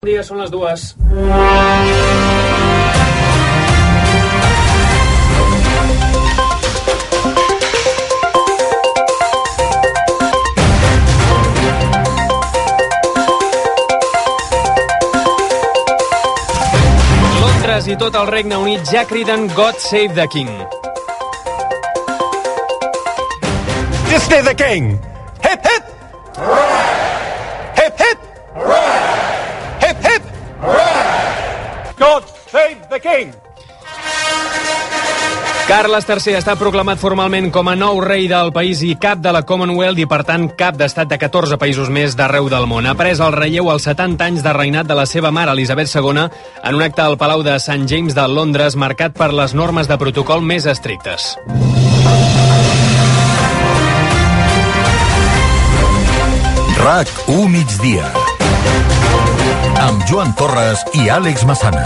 Bon dia, són les 2. Londres i tot el Regne Unit ja criden God Save the King. Disney the King! Hip, hip! Hooray! Hip, hip! Hooray! Hip, hip! Hooray! God Save the King! Carles III està proclamat formalment com a nou rei del país i cap de la Commonwealth i, per tant, cap d'estat de 14 països més d'arreu del món. Ha pres el relleu als 70 anys de reinat de la seva mare, Elisabet II, en un acte al Palau de St. James de Londres marcat per les normes de protocol més estrictes. RAC1 migdia amb Joan Torres i Àlex Massana.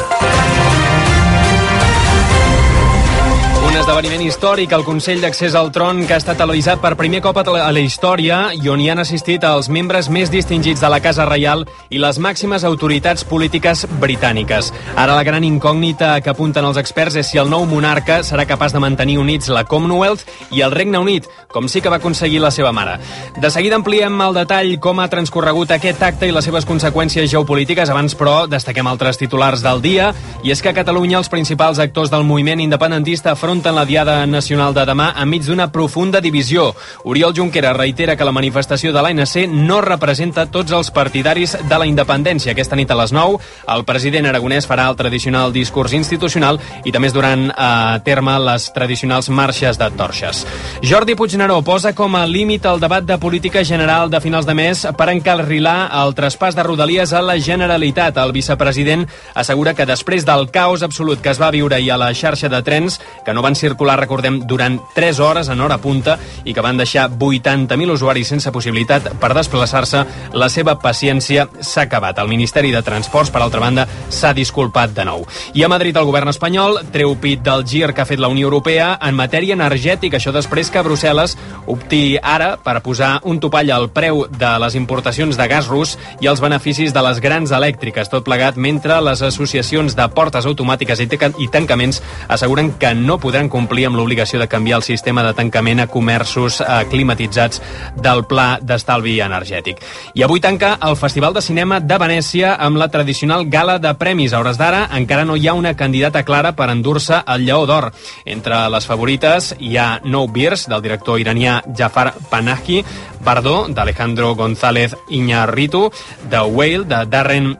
Un esdeveniment històric, el Consell d'Accés al Tron, que ha estat televisat per primer cop a la història i on hi han assistit els membres més distingits de la Casa Reial i les màximes autoritats polítiques britàniques. Ara la gran incògnita que apunten els experts és si el nou monarca serà capaç de mantenir units la Commonwealth i el Regne Unit, com sí que va aconseguir la seva mare. De seguida ampliem el detall com ha transcorregut aquest acte i les seves conseqüències geopolítiques. Abans, però, destaquem altres titulars del dia, i és que a Catalunya els principals actors del moviment independentista afronten la Diada Nacional de demà enmig d'una profunda divisió. Oriol Junqueras reitera que la manifestació de l'ANC no representa tots els partidaris de la independència. Aquesta nit a les 9, el president aragonès farà el tradicional discurs institucional i també es duran a terme les tradicionals marxes de torxes. Jordi Puigneró posa com a límit el debat de política general de finals de mes per encarrilar el traspàs de Rodalies a la Generalitat. El vicepresident assegura que després del caos absolut que es va viure ahir a la xarxa de trens, que no van circular, recordem, durant 3 hores en hora punta i que van deixar 80.000 usuaris sense possibilitat per desplaçar-se, la seva paciència s'ha acabat. El Ministeri de Transports, per altra banda, s'ha disculpat de nou. I a Madrid el govern espanyol treu pit del gir que ha fet la Unió Europea en matèria energètica. Això després que Brussel·les opti ara per posar un topall al preu de les importacions de gas rus i els beneficis de les grans elèctriques. Tot plegat mentre les associacions de portes automàtiques i tancaments asseguren que no podran complir amb l'obligació de canviar el sistema de tancament a comerços climatitzats del Pla d'Estalvi Energètic. I avui tanca el Festival de Cinema de Venècia amb la tradicional gala de premis. A hores d'ara encara no hi ha una candidata clara per endur-se el Lleó d'Or. Entre les favorites hi ha No Beers, del director iranià Jafar Panahi, Bardó, d'Alejandro González Iñárritu, The Whale, de Darren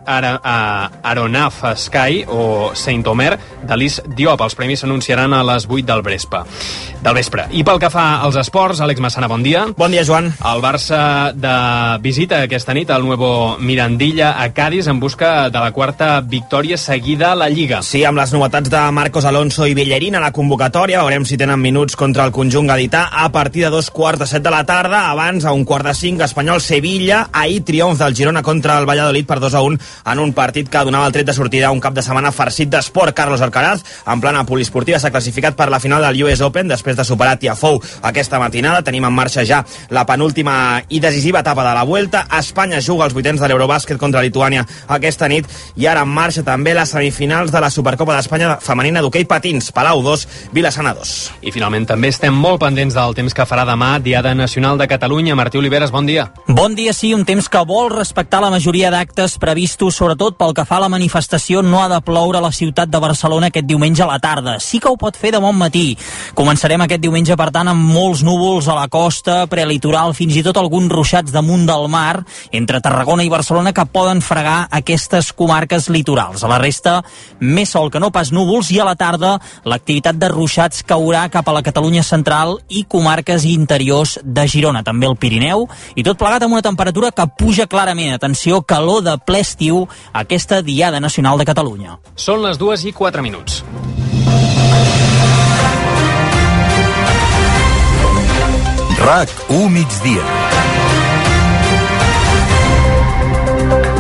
Aronofsky o Saint Omer, d'Alice Diop. Els premis s'anunciaran a les 8 del vespre. I pel que fa als esports, Àlex Massana, bon dia. Bon dia, Joan. El Barça de visita aquesta nit al Nuevo Mirandilla a Cádiz en busca de la quarta victòria seguida a la Lliga. Sí, amb les novetats de Marcos Alonso i Bellerín a la convocatòria, veurem si tenen minuts contra el conjunt gadità a partir de 2:45 de la tarda. Abans, a 1:45, Espanyol-Sevilla. Ahir triomf del Girona contra el Valladolid per 2-1 en un partit que donava el tret de sortida a un cap de setmana farcit d'esport. Carlos Alcaraz, en plana poliesportiva, s'ha classificat per la final del US Open després de superar Tiafoe aquesta matinada. Tenim en marxa ja la penúltima i decisiva etapa de la Vuelta. Espanya juga als vuitens de l'Eurobàsquet contra Lituània aquesta nit i ara en marxa també les semifinals de la Supercopa d'Espanya femenina d'hoquei patins. Palau 2, Vilassana 2. I finalment també estem molt pendents del temps que farà demà, Diada Nacional de Catalunya. Martí Oliveres, bon dia. Bon dia, sí, un temps que vol respectar la majoria d'actes previstos, sobretot pel que fa a la manifestació. No ha de ploure a la ciutat de Barcelona aquest diumenge a la tarda. Sí que ho pot fer de bon matí. Començarem aquest diumenge, per tant, amb molts núvols a la costa, prelitoral, fins i tot alguns ruixats damunt del mar, entre Tarragona i Barcelona, que poden fregar aquestes comarques litorals. A la resta, més sol que no pas núvols, i a la tarda l'activitat de ruixats caurà cap a la Catalunya central i comarques interiors de Girona, també el Pirineu, i tot plegat amb una temperatura que puja clarament. Atenció, calor de ple estiu aquesta Diada Nacional de Catalunya. Són les 2:04. RAC1 migdia.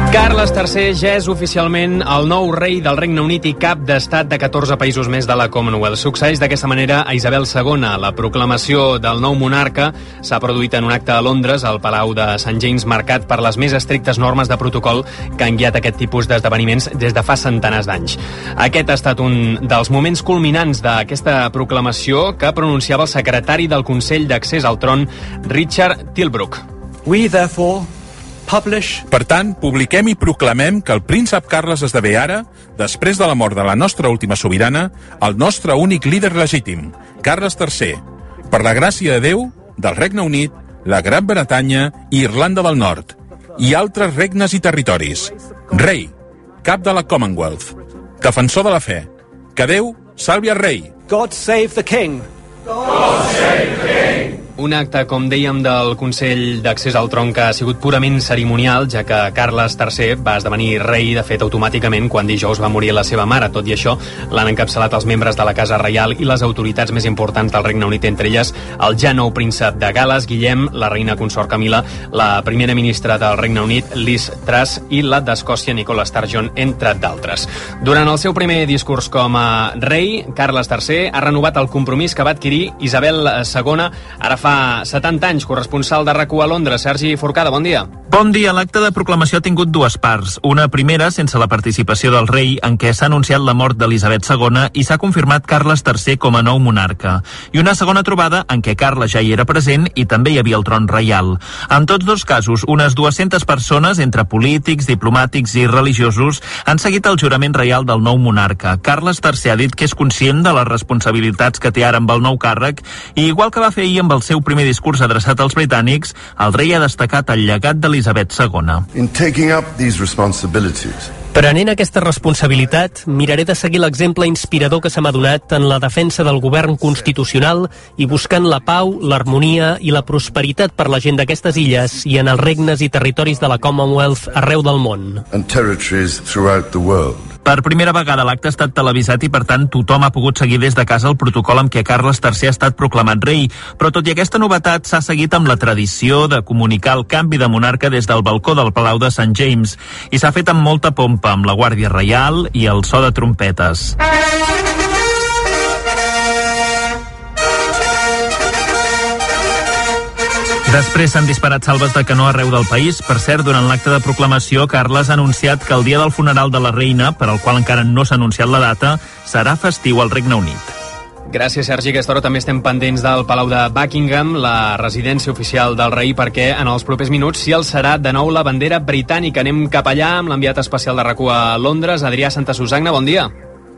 Carles III ja és oficialment el nou rei del Regne Unit i cap d'estat de 14 països més de la Commonwealth. Succeeix d'aquesta manera a Isabel II. La proclamació del nou monarca s'ha produït en un acte a Londres, al Palau de St. James, marcat per les més estrictes normes de protocol que han guiat aquest tipus d'esdeveniments des de fa centenars d'anys. Aquest ha estat un dels moments culminants d'aquesta proclamació que pronunciava el secretari del Consell d'Accés al Tron, Richard Tilbrook. We, therefore, Per tant, publiquem i proclamem que el príncep Carles esdevé ara, després de la mort de la nostra última sobirana, el nostre únic líder legítim, Carles III, per la gràcia de Déu, del Regne Unit, la Gran Bretanya i Irlanda del Nord, i altres regnes i territoris. Rei, cap de la Commonwealth, defensor de la fe. Que Déu salvi el rei. God save the king. God save the king. Un acte, com dèiem, del Consell d'Accés al Tron que ha sigut purament cerimonial, ja que Carles III va esdevenir rei, de fet, automàticament quan dijous va morir la seva mare. Tot i això, l'han encapçalat els membres de la Casa Reial i les autoritats més importants del Regne Unit, entre elles el ja nou príncep de Gal·les, Guillem, la reina consort Camila, la primera ministra del Regne Unit, Liz Truss, i la d'Escòcia, Nicola Sturgeon, entre d'altres. Durant el seu primer discurs com a rei, Carles III ha renovat el compromís que va adquirir Isabel II ara fa 70 anys. Corresponsal de RAC1 a Londres, Sergi Forcada, bon dia. Bon dia. L'acte de proclamació ha tingut dues parts. Una primera, sense la participació del rei, en què s'ha anunciat la mort d'Elisabet II i s'ha confirmat Carles III com a nou monarca. I una segona trobada, en què Carles ja hi era present i també hi havia el tron reial. En tots dos casos, unes 200 persones, entre polítics, diplomàtics i religiosos, han seguit el jurament reial del nou monarca. Carles III ha dit que és conscient de les responsabilitats que té ara amb el nou càrrec i, igual que va fer ahir amb el seu primer discurs adreçat als britànics, el rei ha destacat el llegat d'Elisabet II. Prenent aquesta responsabilitat, miraré de seguir l'exemple inspirador que se m'ha donat en la defensa del govern constitucional i buscant la pau, l'harmonia i la prosperitat per la gent d'aquestes illes i en els regnes i territoris de la Commonwealth arreu del món. Per primera vegada l'acte ha estat televisat i, per tant, tothom ha pogut seguir des de casa el protocol amb què Carles III ha estat proclamat rei. Però, tot i aquesta novetat, s'ha seguit amb la tradició de comunicar el canvi de monarca des del balcó del Palau de St. James. I s'ha fet amb molta pompa, amb la Guàrdia Reial i el so de trompetes. Després s'han disparat salves de canó arreu del país. Per cert, durant l'acte de proclamació, Carles ha anunciat que el dia del funeral de la reina, per al qual encara no s'ha anunciat la data, serà festiu al Regne Unit. Gràcies, Sergi. Aquesta hora també estem pendents del Palau de Buckingham, la residència oficial del rei, perquè en els propers minuts s'hi alçarà de nou la bandera britànica. Anem cap allà amb l'enviat especial de RAC1 a Londres, Adrià Santasusagna. Bon dia.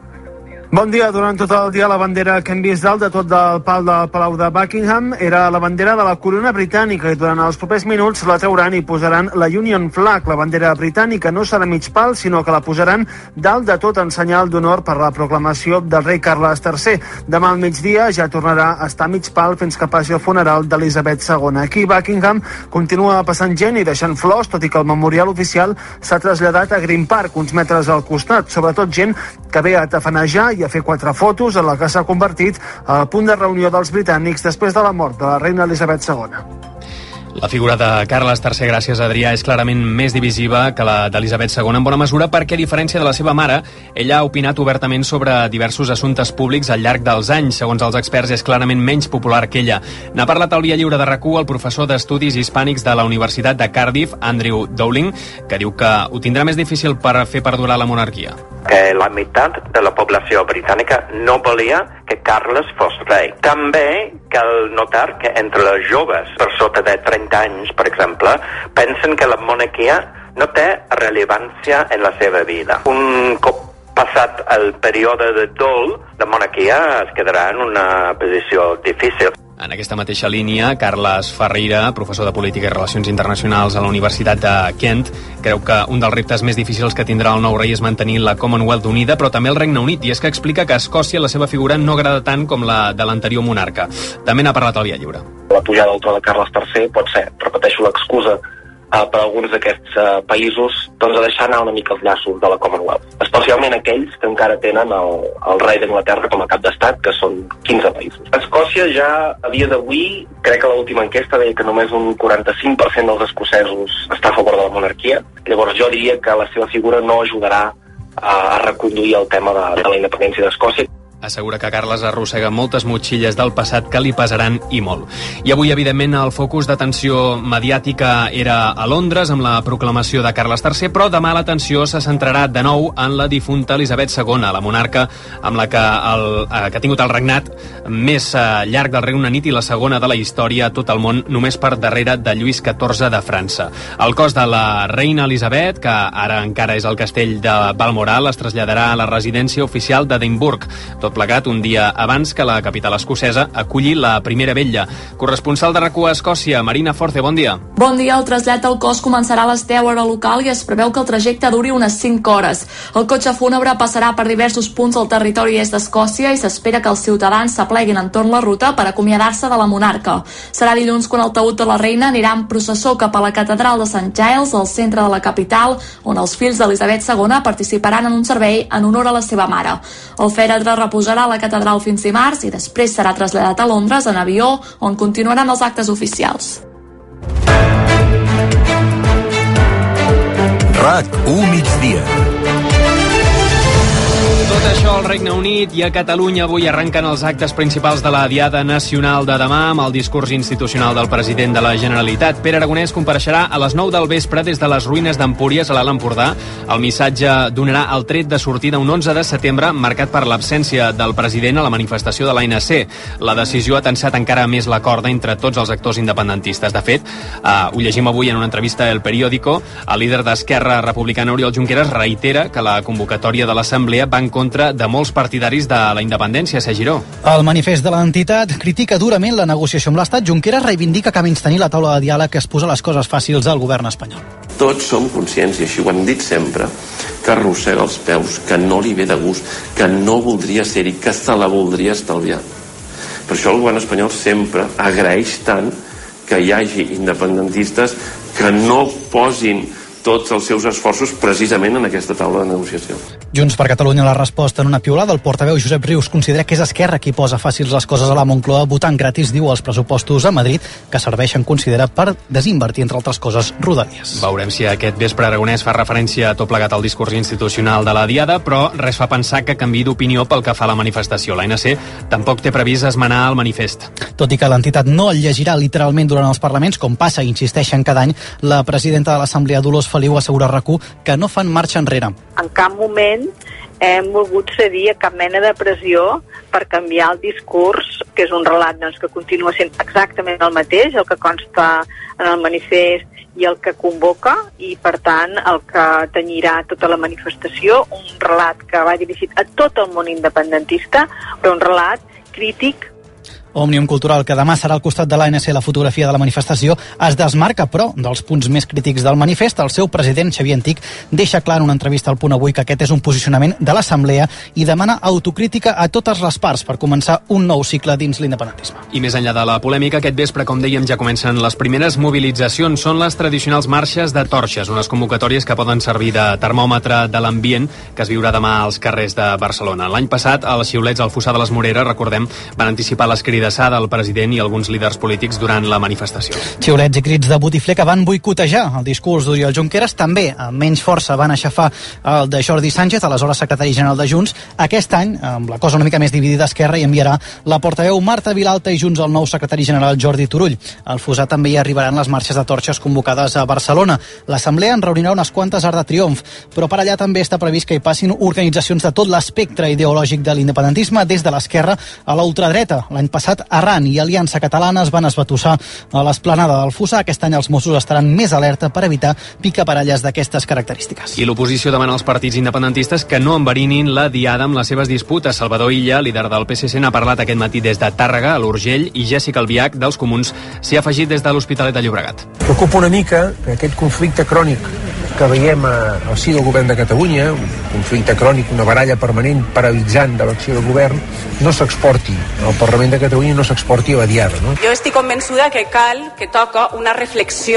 Bon dia. Durant tot el dia la bandera que hem vist dalt de tot del pal del Palau de Buckingham era la bandera de la corona britànica i durant els propers minuts la trauran i posaran la Union Flag. La bandera britànica no serà mig pal, sinó que la posaran dalt de tot en senyal d'honor per la proclamació del rei Carles III. Demà al migdia ja tornarà a estar mig pal fins que passi el funeral d'Elisabet II. Aquí Buckingham continua passant gent i deixant flors, tot i que el memorial oficial s'ha traslladat a Green Park, uns metres al costat, sobretot gent que ve a tafanejar i a fer 4 fotos en la que s'ha convertit al punt de reunió dels britànics després de la mort de la reina Elisabet II. La figura de Carles III, gràcies Adrià, és clarament més divisiva que la d'Elisabet II en bona mesura perquè, a diferència de la seva mare, ella ha opinat obertament sobre diversos assumptes públics al llarg dels anys. Segons els experts, és clarament menys popular que ella. N'ha parlat al Via Lliure de RAC1 el professor d'Estudis Hispànics de la Universitat de Cardiff, Andrew Dowling, que diu que ho tindrà més difícil per fer perdurar la monarquia. Que la meitat de la població britànica no volia que Carles fos rei. També cal notar que entre els joves per sota de 30 anys, per exemple, pensen que la monarquia no té rellevància en la seva vida. Un cop passat el període de dol, la monarquia es quedarà en una posició difícil. En aquesta mateixa línia, Carles Ferreira, professor de Política i Relacions Internacionals a la Universitat de Kent, creu que un dels reptes més difícils que tindrà el nou rei és mantenir la Commonwealth unida, però també el Regne Unit, i és que explica que a Escòcia la seva figura no agrada tant com la de l'anterior monarca. També n'ha parlat al Via Lliure. La pujada al tron de Carles III pot ser, repeteixo, l'excusa per alguns d'aquests països doncs, a deixar anar una mica els llaços de la Commonwealth, especialment aquells que encara tenen el rei d'Anglaterra com a cap d'estat, que són 15 països. Escòcia ja a dia d'avui, crec que l'última enquesta deia que només un 45% dels escocesos està a favor de la monarquia. Llavors jo diria que la seva figura no ajudarà a reconduir el tema de la independència d'Escòcia. Assegura que Carles arrossega moltes motxilles del passat que li pesaran i molt. I avui, evidentment, el focus d'atenció mediàtica era a Londres amb la proclamació de Carles III, però demà l'atenció se centrarà de nou en la difunta Elisabet II, la monarca amb la que ha tingut el regnat més llarg del Regne Unit i la segona de la història a tot el món, només per darrere de Lluís XIV de França. El cos de la reina Elisabet, que ara encara és al castell de Balmoral, es traslladarà a la residència oficial d'Edimburg. Tot plegat un dia abans que la capital escocesa aculli la primera vetlla. Corresponsal de RAC1 a Escòcia, Marina Force, bon dia. Bon dia, el trasllat del cos començarà a les 10 hora local i es preveu que el trajecte duri unes 5 hores. El cotxe fúnebre passarà per diversos punts del territori est d'Escòcia i s'espera que els ciutadans s'apleguin entorn la ruta per acomiadar-se de la monarca. Serà dilluns quan el taüt de la reina anirà en processó cap a la catedral de St. Giles, al centre de la capital, on els fills d'Elisabet II participaran en un servei en honor a la seva mare. El fèretre reposarà a la catedral fins dimarts i després serà traslladat a Londres en avió, on continuaran els actes oficials. RAC1 migdia. Tot això al Regne Unit i a Catalunya avui arrenquen els actes principals de la Diada Nacional de demà amb el discurs institucional del president de la Generalitat. Pere Aragonès compareixerà a les 9 del vespre des de les ruïnes d'Empúries a l'Alt Empordà. El missatge donarà el tret de sortida un 11 de setembre marcat per l'absència del president a la manifestació de l'ANC. La decisió ha tensat encara més la corda entre tots els actors independentistes. De fet, ho llegim avui en una entrevista a El Periódico, el líder d'Esquerra Republicana Oriol Junqueras reitera que la convocatòria de l'Assemblea va en contra de molts partidaris de la independència, Giró. El manifest de l'entitat critica durament la negociació amb l'Estat. Junqueras reivindica que menys tenir la taula de diàleg que es posa les coses fàcils al govern espanyol. Tots som conscients, i així ho hem dit sempre, que arrossega els peus, que no li ve de gust, que no voldria ser-hi, que se la voldria estalviar. Per això el govern espanyol sempre agraeix tant que hi hagi independentistes que no posin tots els seus esforços precisament en aquesta taula de negociació. Junts per Catalunya la resposta en una piulada. El portaveu Josep Rius considera que és Esquerra qui posa fàcils les coses a la Moncloa votant gratis, diu, els pressupostos a Madrid, que serveixen, considera, per desinvertir, entre altres coses, Rodalies. Veurem si aquest vespre Aragonès fa referència a tot plegat al discurs institucional de la Diada, però res fa pensar que canviï d'opinió pel que fa a la manifestació. L'ANC tampoc té previst esmenar el manifest. Tot i que l'entitat no el llegirà literalment durant els parlaments, com passa, insisteixen cada any, la presidenta de l'Assemblea, Dolors Feliu, assegura a RAC1 que no fan marxa enrere. En cap moment hem volgut cedir a cap mena de pressió per canviar el discurs, que és un relat que continua sent exactament el mateix, el que consta en el manifest i el que convoca, i per tant el que tenyirà tota la manifestació, un relat que va dirigit a tot el món independentista, però un relat crític. Òmnium Cultural, que demà serà al costat de l'ANC la fotografia de la manifestació, es desmarca, però, dels punts més crítics del manifest. El seu president, Xavier Antich, deixa clar en una entrevista al Punt Avui que aquest és un posicionament de l'Assemblea i demana autocrítica a totes les parts per començar un nou cicle dins l'independentisme. I més enllà de la polèmica, aquest vespre, com dèiem, ja comencen les primeres mobilitzacions. Són les tradicionals marxes de torxes, unes convocatòries que poden servir de termòmetre de l'ambient que es viurà demà als carrers de Barcelona. L'any passat, els xiulets al Fossar de les Moreres, recordem, van anticipar les crides del president i alguns líders polítics durant la manifestació. Xiulets i crits de botifler que van boicotejar el discurs d'Oriol Junqueras. També, amb menys força, van aixafar el de Jordi Sánchez, aleshores secretari general de Junts. Aquest any, amb la cosa una mica més dividida, Esquerra hi enviarà la portaveu Marta Vilalta i Junts el nou secretari general Jordi Turull. Al Fossar també hi arribaran les marxes de torxes convocades a Barcelona. L'Assemblea en reunirà unes quantes Arc de Triomf, però per allà també està previst que hi passin organitzacions de tot l'espectre ideològic de l'independentisme, des de l'esquerra a la ultradreta. L'any passat, Arran i Aliança Catalana es van esbatussar a l'esplanada del Fossar. Aquest any els Mossos estaran més alerta per evitar picabaralles d'aquestes característiques. I l'oposició demana als partits independentistes que no enverinin la Diada amb les seves disputes. Salvador Illa, líder del PSC, n'ha parlat aquest matí des de Tàrrega, a l'Urgell, i Jèssica Albiach, dels Comuns, s'hi ha afegit des de l'Hospitalet de Llobregat. Preocupa una mica que aquest conflicte crònic que veiem al si del govern de Catalunya, un conflicte crònic, una baralla permanent paralitzant de l'acció del govern, no s'exporti al Parlament de Catalunya, no s'exporti a la Diada. No? Jo estic convençuda que toca una reflexió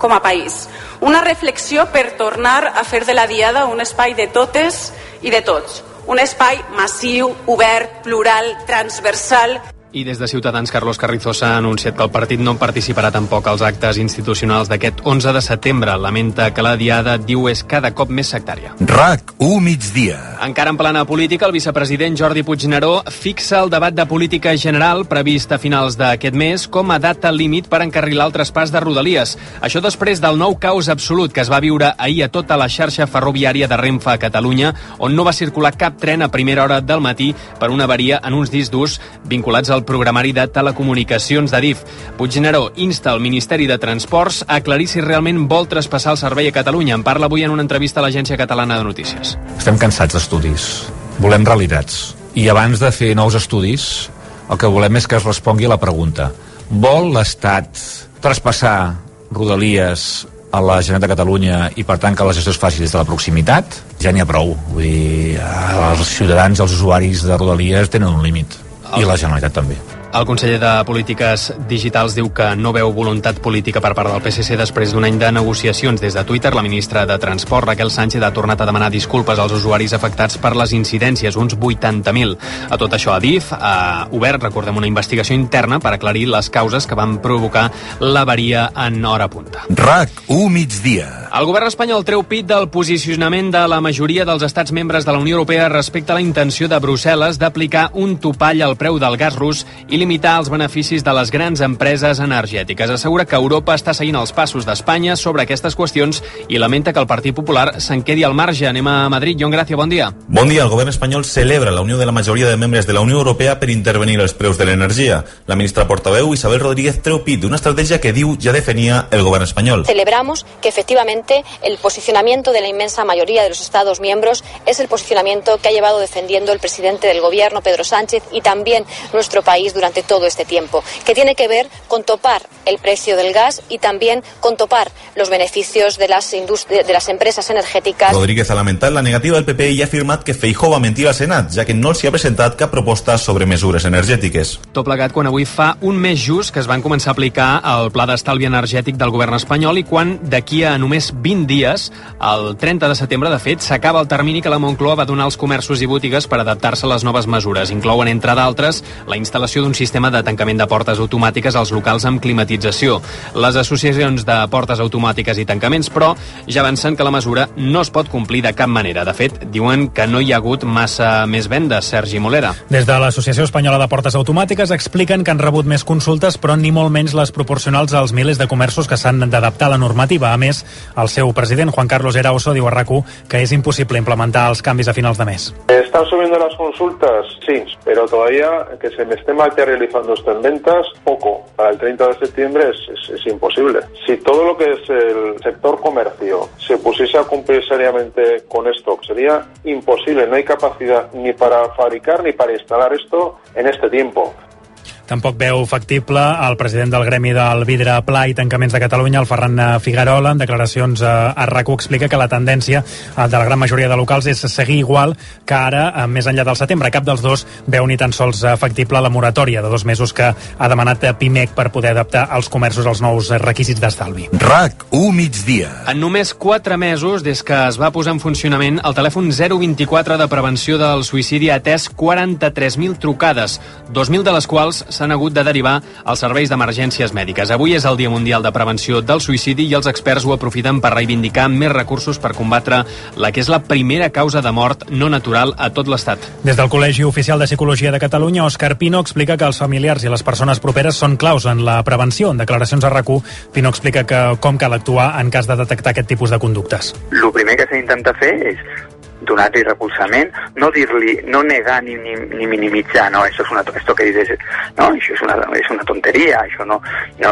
com a país. Una reflexió per tornar a fer de la Diada un espai de totes i de tots. Un espai massiu, obert, plural, transversal. I des de Ciutadans, Carlos Carrizosa ha anunciat que el partit no participarà tampoc als actes institucionals d'aquest 11 de setembre. Lamenta que la Diada, diu, és cada cop més sectària. RAC1 migdia. Encara en plana política, el vicepresident Jordi Puigneró fixa el debat de política general previst a finals d'aquest mes com a data límit per encarrilar el traspàs de Rodalies. Això després del nou caos absolut que es va viure ahir a tota la xarxa ferroviària de Renfe a Catalunya, on no va circular cap tren a primera hora del matí per una avaria en uns discs durs vinculats al programari de telecomunicacions d'Adif. Puigneró insta el Ministeri de Transports a aclarir si realment vol traspassar el servei a Catalunya. En parla avui en una entrevista a l'Agència Catalana de Notícies. Estem cansats d'estudis. Volem realitats. I abans de fer nous estudis, el que volem és que es respongui a la pregunta: vol l'Estat traspassar Rodalies a la Generalitat de Catalunya i, per tant, que la gestió es faci des de la proximitat? Ja n'hi ha prou. Vull dir, els ciutadans, els usuaris de Rodalies tenen un límit. I la Generalitat també. El conseller de Polítiques Digitals diu que no veu voluntat política per part del PSC després d'un any de negociacions. Des de Twitter, la ministra de Transport, Raquel Sánchez, ha tornat a demanar disculpes als usuaris afectats per les incidències, uns 80.000. A tot això, Adif ha obert, recordem, una investigació interna per aclarir les causes que van provocar l'avaria en hora punta. RAC1 migdia. El govern espanyol treu pit del posicionament de la majoria dels estats membres de la Unió Europea respecte a la intenció de Brussel·les d'aplicar un topall al preu del gas rus i limitar els beneficis de les grans empreses energètiques. Assegura que Europa està seguint els passos d'Espanya sobre aquestes qüestions i lamenta que el Partit Popular se'n quedi al marge. Anem a Madrid. Jon Gracia, bon dia. Bon dia. El govern espanyol celebra la unió de la majoria de membres de la Unió Europea per intervenir els preus de l'energia. La ministra portaveu Isabel Rodríguez treu pit d'una estratègia que diu ja definia el govern espanyol. Celebramos que efectivamente el posicionamiento de la inmensa mayoría de los Estados miembros es el posicionamiento que ha llevado defendiendo el presidente del gobierno, Pedro Sánchez, y también nuestro país durante todo este tiempo, que tiene que ver con topar el precio del gas y también con topar los beneficios de las empresas energètiques. Rodríguez ha lamentat la negativa del PP i ha afirmat que Feijóo va mentir al Senat, ja que no els hi ha presentat cap proposta sobre mesures energètiques. Tot plegat quan avui fa un mes just que es van començar a aplicar el pla d'estalvi energètic del govern espanyol i quan d'aquí a només 20 dies, el 30 de setembre, de fet, s'acaba el termini que la Moncloa va donar als comerços i botigues per adaptar-se a les noves mesures. Inclouen, entre d'altres, la instal·lació d'un sistema de tancament de portes automàtiques als locals amb climatització. Les associacions de portes automàtiques i tancaments, però, ja avancen que la mesura no es pot complir de cap manera. De fet, diuen que no hi ha hagut massa més vendes. Sergi Molera. Des de l'Associació Espanyola de Portes Automàtiques expliquen que han rebut més consultes, però ni molt menys les proporcionals als milers de comerços que s'han d'adaptar a la normativa. A més, el seu president, Juan Carlos Eraoso, diu a RAC1 que és imposible implementar els canvis a finals de mes. ¿Están subiendo las consultas? Sí, pero todavía que se me esté materializando esto en ventas, poco. Para el 30 de septiembre es imposible. Si todo lo que es el sector comercio se pusiese a cumplir seriamente con esto, sería imposible. No hay capacidad ni para fabricar ni para instalar esto en este tiempo. Tampoc veu factible el president del Gremi del Vidre Pla i Tancaments de Catalunya, el Ferran Figuerola, en declaracions a RAC1 explica que la tendència de la gran majoria de locals és seguir igual que ara, més enllà del setembre. Cap dels dos veu ni tan sols factible la moratòria de 2 mesos que ha demanat PIMEC per poder adaptar els comerços als nous requisits d'estalvi. RAC1 migdia. En només 4 mesos, des que es va posar en funcionament, el telèfon 024 de prevenció del suïcidi ha atès 43.000 trucades, 2.000 de les quals s'han hagut de derivar als serveis d'emergències mèdiques. Avui és el Dia Mundial de Prevenció del Suïcidi i els experts ho aprofiten per reivindicar més recursos per combatre la que és la primera causa de mort no natural a tot l'Estat. Des del Col·legi Oficial de Psicologia de Catalunya, Òscar Pino explica que els familiars i les persones properes són claus en la prevenció. En declaracions a RAC1, Pino explica com cal actuar en cas de detectar aquest tipus de conductes. El primer que s'ha d'intentar fer és donar-li recolzament, no dir-li, no negar ni minimitzar, no, esto que dices, no, això és una tonteria, això no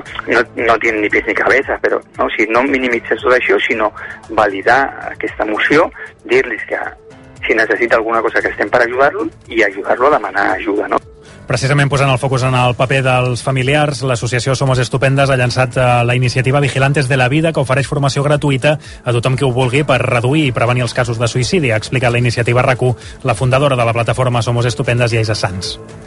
tiene ni pies ni cabeza, però no, si no minimitzes tot això, sinó validar aquesta emoció, dir-los que si necessita alguna cosa que estem per ajudar-lo i ajudar-lo a demanar ajuda, no? Precisament posant el focus en el paper dels familiars, l'associació Somos Estupendes ha llançat la iniciativa Vigilantes de la Vida, que ofereix formació gratuïta a tothom qui ho vulgui per reduir i prevenir els casos de suïcidi. Ha explicat la iniciativa RAC1 la fundadora de la plataforma Somos Estupendes, Lleisa Sans.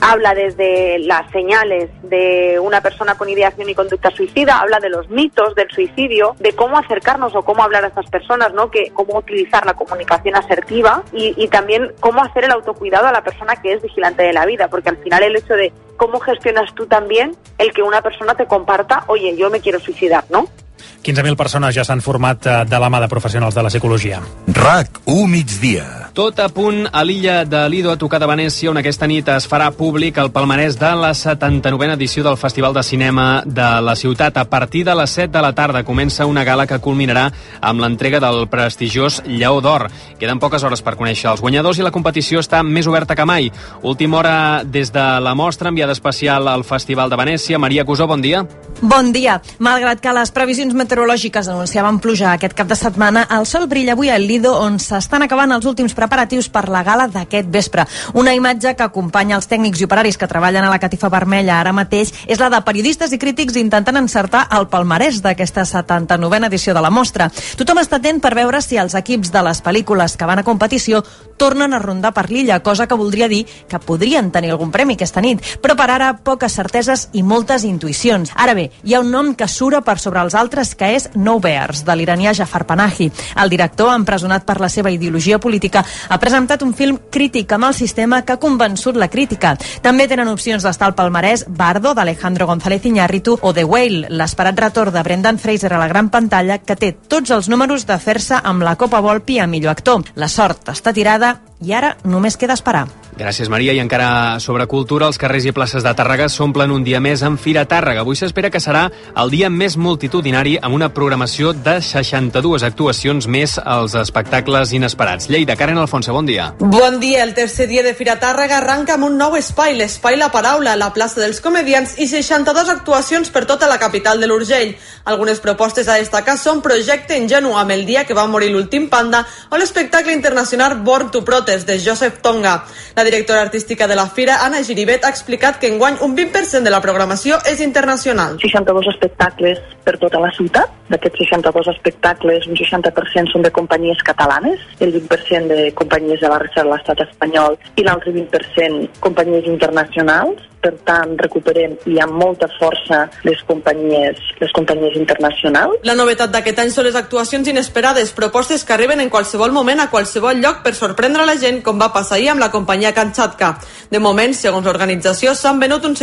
habla desde las señales de una persona con ideación y conducta suicida, habla de los mitos del suicidio, de cómo acercarnos o cómo hablar a estas personas, ¿no? Cómo utilizar la comunicación asertiva y también cómo hacer el autocuidado a la persona que es vigilante de la vida, porque al final el hecho de cómo gestionas tú también el que una persona te comparta, oye, yo me quiero suicidar, ¿no? 15.000 persones ja s'han format de la mà de professionals de la psicologia. RAC1 migdia. Tot a punt a l'illa de Lido, a tocar de Venècia, on aquesta nit es farà públic el palmarès de la 79a edició del Festival de Cinema de la ciutat. A partir de les 7 de la tarda comença una gala que culminarà amb l'entrega del prestigiós Lleó d'Or. Queden poques hores per conèixer els guanyadors i la competició està més oberta que mai. Última hora des de la mostra, enviada especial al Festival de Venècia. Maria Cusó, bon dia. Bon dia. Malgrat que les previsions meteorològiques anunciaven pluja aquest cap de setmana, el sol brilla avui al Lido, on s'estan acabant els últims preparatius per la gala d'aquest vespre. Una imatge que acompanya els tècnics i operaris que treballen a la catifa vermella ara mateix és la de periodistes i crítics intentant encertar el palmarès d'aquesta 79a edició de la mostra. Tothom està atent per veure si els equips de les pel·lícules que van a competició tornen a rondar per l'illa, cosa que voldria dir que podrien tenir algun premi aquesta nit. Però per ara, poques certeses i moltes intuïcions. Ara bé, hi ha un nom que sura per sobre els altres, que és No Bears, de l'iranià Jafar Panahi. El director, empresonat per la seva ideologia política, ha presentat un film crític amb el sistema que ha convençut la crítica. També tenen opcions d'estar al palmarès Bardo, d'Alejandro González Iñárritu, o The Whale, l'esperat retorn de Brendan Fraser a la gran pantalla, que té tots els números de fer-se amb la Copa Volpi a millor actor. La sort està tirada i ara només queda esperar. Gràcies, Maria. I encara sobre cultura, els carrers i places de Tàrrega s'omplen un dia més amb Fira Tàrrega. Avui s'espera que serà el dia més multitudinari, amb una programació de 62 actuacions més als espectacles inesperats. Lleida, Karen Alfonso, bon dia. Bon dia. El tercer dia de Fira Tàrrega arranca amb un nou espai, l'Espai La Paraula, a la plaça dels Comediants, i 62 actuacions per tota la capital de l'Urgell. Algunes propostes a destacar són Projecte Ingenu, amb el dia que va morir l'últim panda, o l'espectacle internacional Born to Protest, de Joseph Tonga. La directora artística de la Fira, Anna Giribet, ha explicat que enguany un 20% de la programació és internacional. 62 espectacles per tota la ciutat. D'aquests 62 espectacles, un 60% són de companyies catalanes, el 20% de companyies de la resta de l'estat espanyol i l'altre 20% companyies internacionals. Per tant, recuperem i amb molta força les companyies internacionals. La novetat d'aquest any són les actuacions inesperades, propostes que arriben en qualsevol moment a qualsevol lloc per sorprendre la gent, com va passar ahir amb la companyia Kamchatka. De moment, segons l'organització, s'han venut un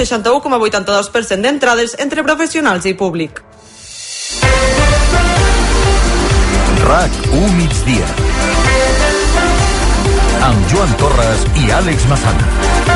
61,82% d'entrades entre professionals i públic. RAC1 migdia. Amb Joan Torres i Àlex Mazana.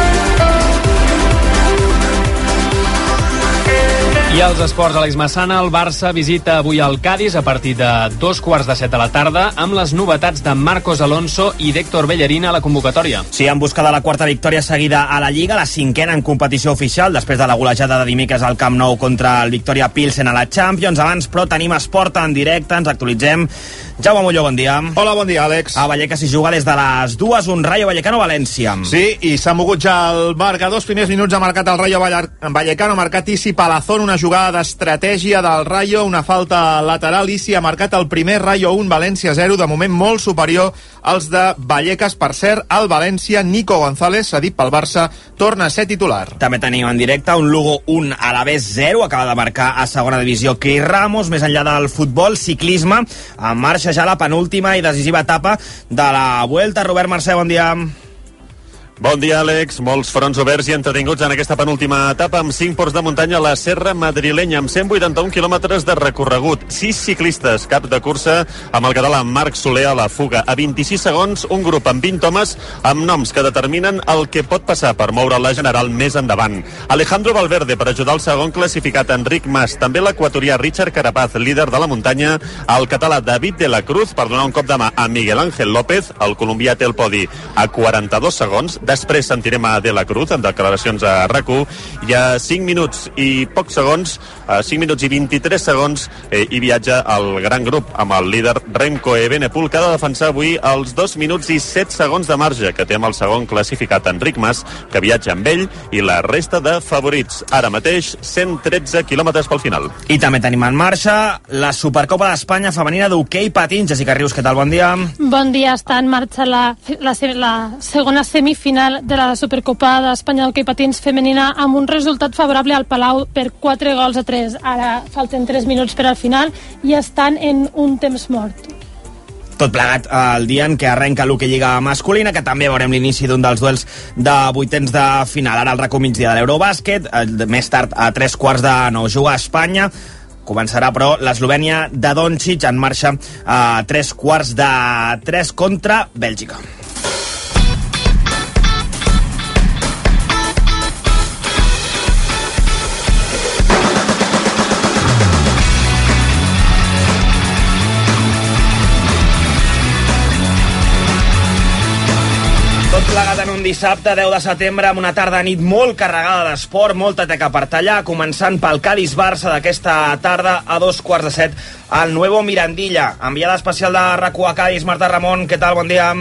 I als esports, Àlex Massana, el Barça visita avui el Cádiz a partir de 2:15 de la tarda amb les novetats de Marcos Alonso i d'Héctor Bellerín a la convocatòria. Sí, en busca de la quarta victòria seguida a la Lliga, la cinquena en competició oficial, després de la golejada de dimecres al Camp Nou contra el Victoria Pilsen a la Champions. Abans, però, tenim esport en directe, ens actualitzem. Jaume Molló, bon dia. Hola, bon dia, Àlex. A Vallecas s'hi juga des de les 2, un Rayo Vallecano-València. Sí, i s'ha mogut ja el marcador. Els primers minuts ha marcat el Rayo Vallecano, ha marcat Isi Palazón, una jugada d'estratègia del Rayo, una falta lateral. Isi ha marcat el primer, Rayo 1, València 0, de moment molt superior als de Vallecas. Per cert, al València, Nico González, cedit pel Barça, torna a ser titular. També tenim en directe un Lugo 1, Alavés 0, acaba de marcar a segona divisió Kei Ramos. Més enllà del futbol, ciclisme, en marxa ja la penúltima i decisiva etapa de la Vuelta. Robert Mercè, bon dia. Bon dia, Àlex. Molts fronts oberts i entretinguts en aquesta penúltima etapa amb 5 ports de muntanya a la Serra Madrilenya, amb 181 quilòmetres de recorregut. 6 ciclistes, cap de cursa amb el català Marc Soler a la fuga. A 26 segons, un grup amb 20 homes amb noms que determinen el que pot passar per moure la general més endavant. Alejandro Valverde per ajudar el segon classificat Enric Mas, també l'equatorià Richard Carapaz, líder de la muntanya, el català David de la Cruz per donar un cop de mà a Miguel Ángel López, el colombià té el podi a 42 segons. Després sentirem a De la Cruz en declaracions a RAC1 i a 5 minuts i pocs segons, a 5 minuts i 23 segons, hi viatja el gran grup amb el líder Remco Evenepoel, que ha de defensar avui els 2 minuts i 7 segons de marge que té amb el segon classificat Enric Mas, que viatja amb ell, i la resta de favorits. Ara mateix 113 quilòmetres pel final. I també tenim en marxa la Supercopa d'Espanya femenina d'hoquei patins. Jessica Rius, què tal? Bon dia. Bon dia. Està en marxa la segona semifinal final de la Supercopa d'Espanya d'hoquei patins femenina amb un resultat favorable al Palau per 4-3. Ara falten 3 minuts per al final i estan en un temps mort. Tot plegat el dia en què arrenca l'hoquei lliga masculina, que també veurem l'inici d'un dels duels de vuitens de final. Ara el racó migdia de l'Eurobàsquet, més tard a 8:45 juga a Espanya. Començarà, però, l'Eslovènia de Doncic en marxa a 3:45 contra Bèlgica. Tot plegat en un dissabte, 10 de setembre, amb una tarda-nit molt carregada d'esport, molta teca per tallar, començant pel Cádiz-Barça d'aquesta tarda a 2:15 al Nuevo Mirandilla. Enviada especial de RAC1 a Cádiz, Marta Ramon, què tal? Bon dia.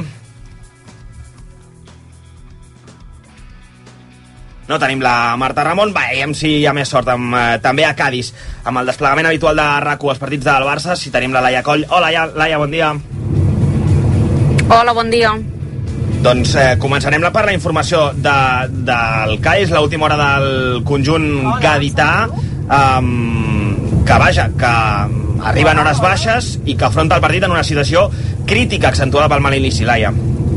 No tenim la Marta Ramon, veiem si hi ha més sort també a Cádiz, amb el desplegament habitual de RAC1 als partits del Barça, si tenim la Laia Coll. Hola, Laia, bon dia. Hola, bon dia. Doncs començarem per la informació del Cádiz, l'última hora del conjunt gadità, que arriba en hores baixes i que afronta el partit en una situació crítica accentuada pel mal inici, Laia.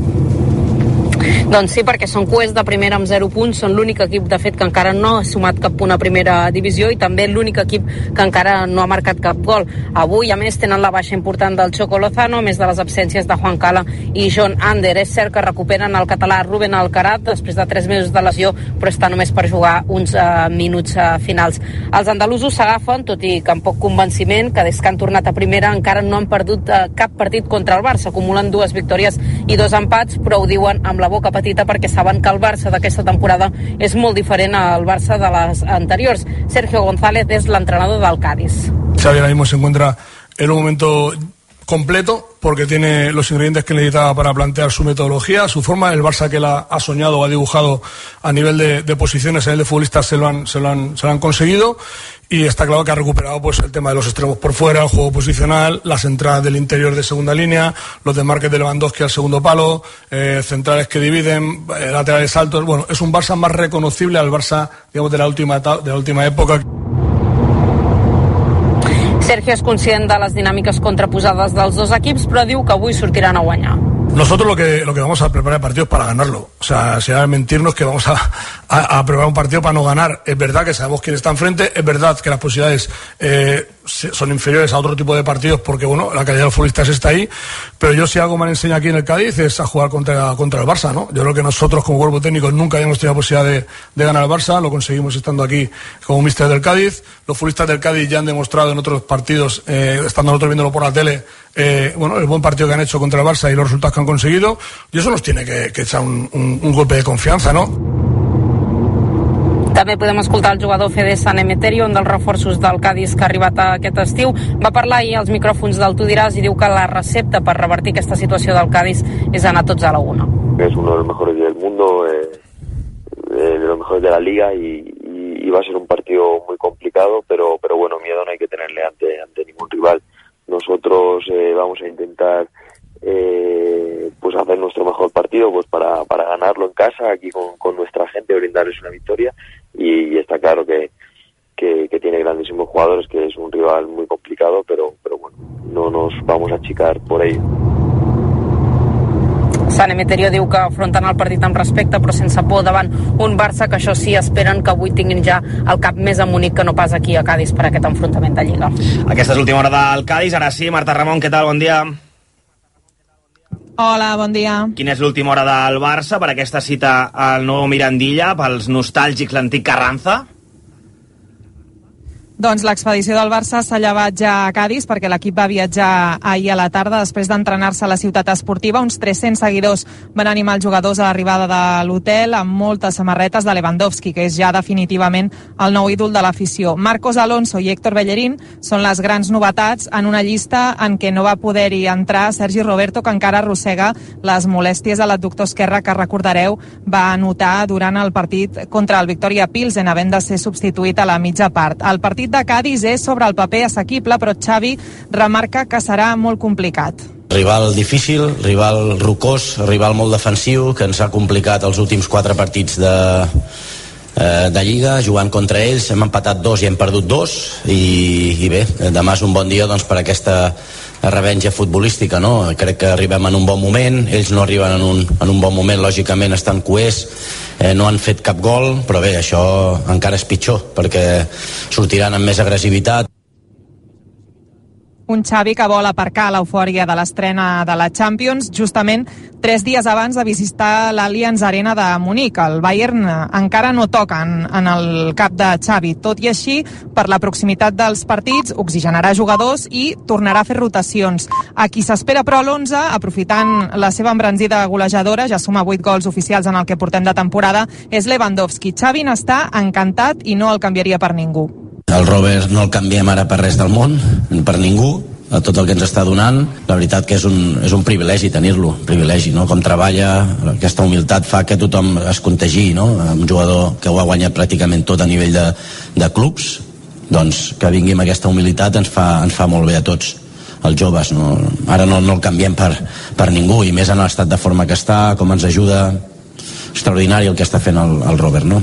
Doncs sí, perquè són cuers de primera amb 0 punts, són l'únic equip, de fet, que encara no ha sumat cap punt a primera divisió i també l'únic equip que encara no ha marcat cap gol. Avui, a més, tenen la baixa important del Choco Lozano, a més de les absències de Juan Cala i John Ander. És cert que recuperen el català Rubén Alcaraz després de 3 mesos de lesió, però està només per jugar uns minuts finals. Els andalusos s'agafen, tot i que amb poc convenciment, que des que han tornat a primera encara no han perdut cap partit contra el Barça, acumulen 2 victòries i 2 empats, però ho diuen amb la boca petita perquè saben que el Barça d'aquesta temporada és molt diferent al Barça de les anteriors. Sergio González és l'entrenador del Cádiz. Xavi ahora mismo se encuentra en un momento completo porque tiene los ingredientes que necesitaba para plantear su metodología, su forma. El Barça que él ha soñado o ha dibujado a nivel de posiciones, a nivel de futbolistas se lo han conseguido, y está claro que ha recuperado pues el tema de los extremos por fuera, el juego posicional, las entradas del interior de segunda línea, los desmarques de Lewandowski al segundo palo, centrales que dividen, laterales altos. Bueno, es un Barça más reconocible al Barça, digamos, de la última época. Sergio és conscient de les dinàmiques contraposades dels dos equips, però diu que avui sortiran a guanyar. Nosotros lo que vamos a preparar el partido es para ganarlo. O sea, sería mentirnos que vamos a preparar un partido para no ganar. Es verdad que sabemos quién está enfrente, es verdad que las posibilidades son inferiores a otro tipo de partidos porque, bueno, la calidad de los futbolistas está ahí, pero yo si algo me han enseñado aquí en el Cádiz es a jugar contra el Barça, ¿no? Yo creo que nosotros como cuerpo técnico nunca habíamos tenido la posibilidad de ganar al Barça, lo conseguimos estando aquí como míster del Cádiz. Los futbolistas del Cádiz ya han demostrado en otros partidos, estando nosotros viéndolo por la tele, bueno, el buen partido que han hecho contra el Barça y los resultados que han conseguido, y eso nos tiene que echar un golpe de confianza, ¿no? També podem escoltar el jugador Fede San Emeterio, un dels reforços del Cádiz que ha arribat aquest estiu. Va parlar ahir als micròfons del Tu Diràs i diu que la recepta per revertir aquesta situació del Cádiz és anar tots a la una. Es uno de los mejores del mundo, de los mejores de la liga y va a ser un partido muy complicado, pero bueno, miedo no hay que tenerle ante ningún rival. Nosotros vamos a intentar pues hacer nuestro mejor partido pues para ganarlo en casa, aquí con nuestra gente, brindarles una victoria, y está claro que tiene grandísimos jugadores, que es un rival muy complicado, pero bueno, no nos vamos a achicar por ello. San Emeterio diu que afronten el partit amb respecte però sense por davant un Barça que això sí esperen que avui tinguin ja el cap més amunit que no pas aquí a Cádiz per aquest enfrontament de Lliga. Aquesta és l'última hora del Cádiz, ara sí, Marta Ramon, què tal? Bon dia. Hola, bon dia. Quina és l'última hora del Barça per aquesta cita al nou Mirandilla, pels nostàlgics l'antic Carranza? Doncs l'expedició del Barça s'ha llevat ja a Cádiz perquè l'equip va viatjar ahir a la tarda després d'entrenar-se a la ciutat esportiva. Uns 300 seguidors van animar els jugadors a l'arribada de l'hotel amb moltes samarretes de Lewandowski, que és ja definitivament el nou ídol de l'afició. Marcos Alonso i Héctor Bellerín són les grans novetats en una llista en què no va poder-hi entrar Sergi Roberto, que encara arrossega les molèsties a l'adductor esquerre que, recordareu, va anotar durant el partit contra el Victoria Pilsen, havent de ser substituït a la mitja part. El partit de Cádiz és sobre el paper assequible, però Xavi remarca que serà molt complicat. Rival difícil, rival rocós, rival molt defensiu, que ens ha complicat els últims 4 partits de Lliga, jugant contra ells. Hem empatat 2 i hem perdut 2, i bé, demà és un bon dia doncs, per aquesta revenja futbolística, no? Crec que arribem en un bon moment, ells no arriben en un bon moment, lògicament estan coers, no han fet cap gol, però bé, això encara és pitjor, perquè sortiran amb més agressivitat. Un Xavi que vol aparcar l'eufòria de l'estrena de la Champions justament 3 dies abans de visitar l'Allianz Arena de Munic. El Bayern encara no toca en el cap de Xavi. Tot i així, per la proximitat dels partits, oxigenarà jugadors i tornarà a fer rotacions. A qui s'espera però l'11, aprofitant la seva embranzida golejadora, ja suma 8 gols oficials en el que portem de temporada, és Lewandowski. Xavi n'està encantat i no el canviaria per ningú. El Robert no el canviem ara per res del món, per ningú, a tot el que ens està donant. La veritat que és un privilegi tenir-lo, privilegi, no? Com treballa, aquesta humilitat fa que tothom es contagi, no? Un jugador que ho ha guanyat pràcticament tot a nivell de clubs, doncs que vingui amb aquesta humilitat ens fa molt bé a tots els joves, no? Ara no el canviem per ningú, i més en l'estat de forma que està, com ens ajuda. Extraordinari el que està fent el Robert, no?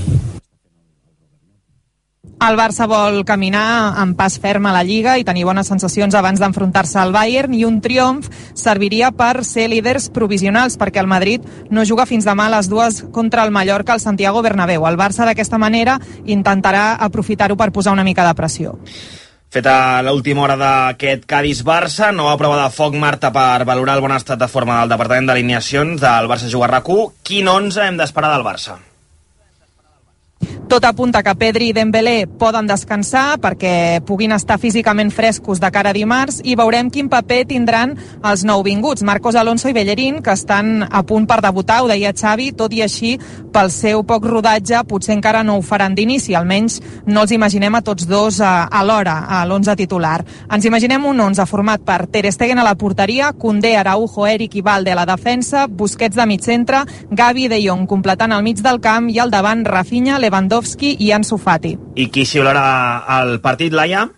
El Barça vol caminar amb pas ferm a la Lliga i tenir bones sensacions abans d'enfrontar-se al Bayern, i un triomf serviria per ser líders provisionals, perquè el Madrid no juga fins demà a les 2 contra el Mallorca al Santiago Bernabéu. El Barça d'aquesta manera intentarà aprofitar-ho per posar una mica de pressió. Feta l'última hora d'aquest Cádiz-Barça, nova prova de foc, Marta, per valorar el bon estat de forma del Departament d'Alineacions del Barça Juga RAC1. Quin 11 hem d'esperar del Barça? Tot apunta que Pedri i Dembélé poden descansar perquè puguin estar físicament frescos de cara a dimarts, i veurem quin paper tindran els nouvinguts, Marcos Alonso i Bellerín, que estan a punt per debutar, ho deia Xavi. Tot i així, pel seu poc rodatge, potser encara no ho faran d'inici, almenys no els imaginem a tots dos alhora, a l'11 titular. Ens imaginem un 11 format per Ter Stegen a la porteria, Koundé, Araujo, Eric i Valde a la defensa, Busquets de mig centre, Gavi i De Jong completant el mig del camp, i al davant Rafinha, Lewandowski i Ansu Fati. I qui xiularà el partit, Laia?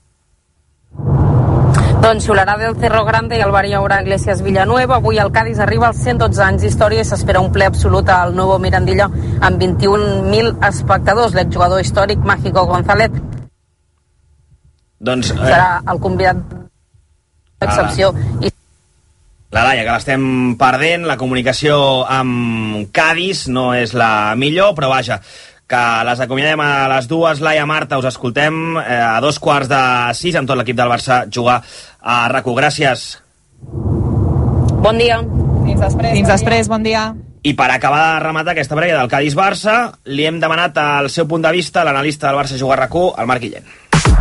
Doncs xiularà del Cerro Grande i el bar hi haurà Iglesias Villanueva. Avui el Cádiz arriba als 112 anys d'història i s'espera un ple absolut al Nuevo Mirandilla amb 21.000 espectadors. L'exjugador històric Mágico González serà el convidat d'excepció. La Laia, que l'estem perdent, la comunicació amb Cádiz no és la millor, però vaja, que les acomiadem a les 2. Laia, Marta, us escoltem a 5:45 amb tot l'equip del Barça jugar a RAC1. Gràcies. Bon dia. Fins després, bon dia. I per acabar de rematar aquesta prèvia del Cádiz-Barça, li hem demanat el seu punt de vista a l'analista del Barça Juga RAC1, el Marc Guillén.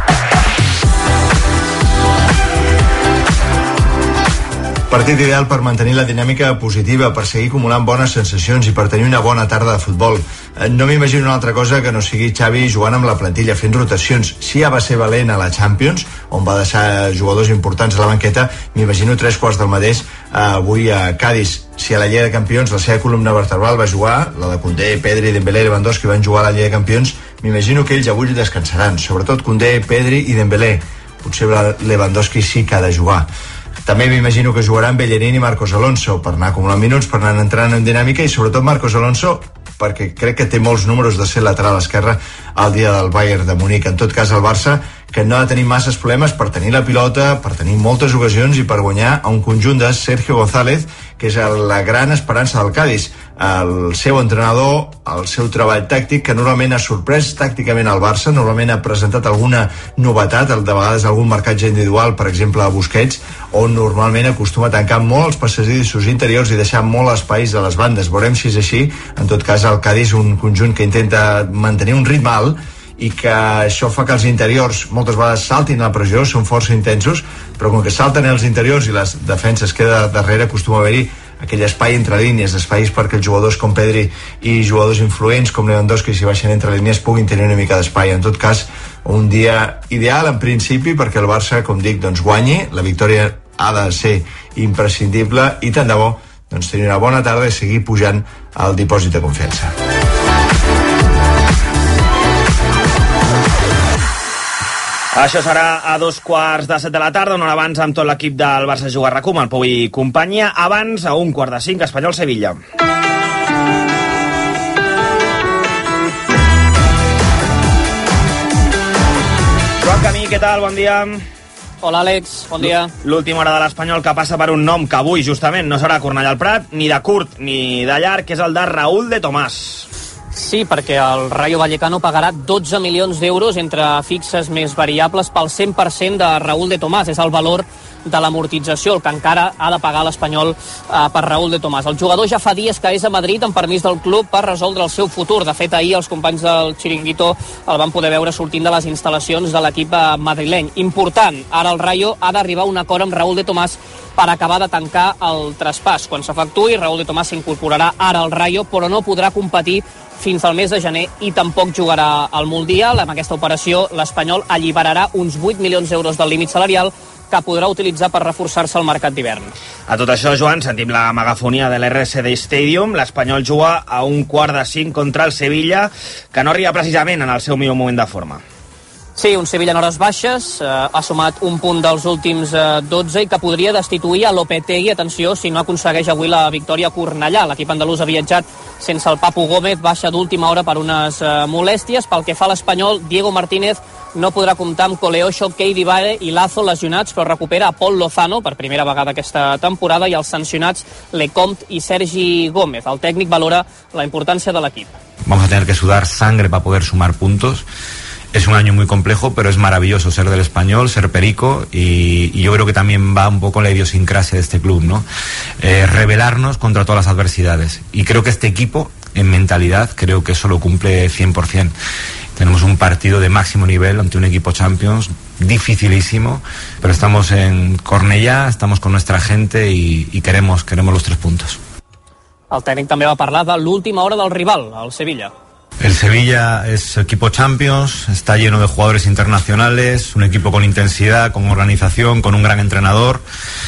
Partit ideal per mantenir la dinàmica positiva, per seguir acumulant bones sensacions i per tenir una bona tarda de futbol. No m'imagino una altra cosa que no sigui Xavi jugant amb la plantilla, fent rotacions. Si ja va ser valent a la Champions, on va deixar jugadors importants a la banqueta, m'imagino 3/4 del mateix avui a Cádiz. Si a la Lliga de Campions la seva columna vertebral va jugar, la de Koundé, Pedri, Dembélé i Lewandowski van jugar a la Lliga de Campions, m'imagino que ells avui descansaran, sobretot Koundé, Pedri i Dembélé. Potser Lewandowski sí que ha de jugar. També m'imagino que jugaran Bellerín i Marcos Alonso per anar acumulant minuts, per anar entrant en dinàmica, i sobretot Marcos Alonso perquè crec que té molts números de ser lateral esquerre al dia del Bayern de Munic. En tot cas, el Barça, que no ha de tenir masses problemes per tenir la pilota, per tenir moltes ocasions i per guanyar a un conjunt de Sergio González, que és la gran esperança del Cádiz. El seu entrenador, el seu treball tàctic, que normalment ha sorprès tàcticament al Barça, normalment ha presentat alguna novetat, de vegades algun marcatge individual, per exemple a Busquets, on normalment acostuma a tancar molt els passadissos interiors i deixar molt espais a les bandes. Veurem si és així. En tot cas, el Cádiz, un conjunt que intenta mantenir un ritme alt i que això fa que els interiors moltes vegades saltin a la pressió, són força intensos, però com que salten els interiors i les defenses queda darrere, acostuma a haver-hi aquell espai entre línies, espais perquè els jugadors com Pedri i jugadors influents com Lewandowski, si baixen entre línies, puguin tenir una mica d'espai. En tot cas, un dia ideal en principi perquè el Barça, com dic, doncs guanyi. La victòria ha de ser imprescindible i tant de bo doncs tenir una bona tarda i seguir pujant al dipòsit de confiança. Això serà a 2:15 de la tarda, una hora abans amb tot l'equip del Barça Juga RAC1, amb el Pou i companyia. Abans, a 1:45, Espanyol-Sevilla. Joan Camí, què tal? Bon dia. Hola, Àlex, bon dia. L'última hora de l'Espanyol que passa per un nom que avui, justament, no serà Cornellà al Prat, ni de curt ni de llarg, que és el de Raúl de Tomàs. Sí, perquè el Rayo Vallecano pagarà 12 milions d'euros entre fixes més variables pel 100% de Raúl de Tomàs. És el valor de l'amortització, el que encara ha de pagar l'Espanyol per Raúl de Tomàs. El jugador ja fa dies que és a Madrid amb permís del club per resoldre el seu futur. De fet, ahir els companys del Chiringuito el van poder veure sortint de les instal·lacions de l'equip madrileny. Important, ara el Rayo ha d'arribar a un acord amb Raúl de Tomàs per acabar de tancar el traspàs. Quan s'efectuï, Raúl de Tomàs s'incorporarà ara al Rayo, però no podrà competir fins al mes de gener i tampoc jugarà al Mundial. Amb aquesta operació, l'Espanyol alliberarà uns 8 milions d'euros del límit salarial que podrà utilitzar per reforçar-se al mercat d'hivern. A tot això, Joan, sentim la megafonia de l'RCD Stadium. L'Espanyol juga a 4:45 contra el Sevilla, que no arriba precisament en el seu millor moment de forma. Sí, un Sevilla en hores baixes, ha sumat un punt dels últims 12 i que podria destituir a Lopetegui, atenció, si no aconsegueix avui la victòria a Cornellà. L'equip andalús ha viatjat sense el Papu Gómez, baixa d'última hora per unes molèsties. Pel que fa a l'Espanyol, Diego Martínez no podrà comptar amb Coleocho, Keidi Vare i Lazo lesionats, però recupera a Pol Lozano per primera vegada aquesta temporada i els sancionats Lecomte i Sergi Gómez. El tècnic valora la importància de l'equip. Vamos a tener que sudar sangre para poder sumar puntos. Es un año muy complejo, pero es maravilloso ser del Español, ser perico, y yo creo que también va un poco la idiosincrasia de este club, ¿no? Rebelarnos contra todas las adversidades. Y creo que este equipo, en mentalidad, creo que eso lo cumple 100%. Tenemos un partido de máximo nivel ante un equipo Champions, dificilísimo, pero estamos en Cornellà, estamos con nuestra gente y queremos los 3 puntos. El tècnic també va parlar de l'última hora del rival, el Sevilla. El Sevilla es equipo Champions, está lleno de jugadores internacionales, un equipo con intensidad, con organización, con un gran entrenador,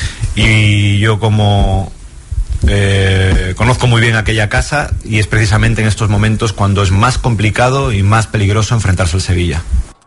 y yo como conozco muy bien aquella casa, y es precisamente en estos momentos cuando es más complicado y más peligroso enfrentarse al Sevilla.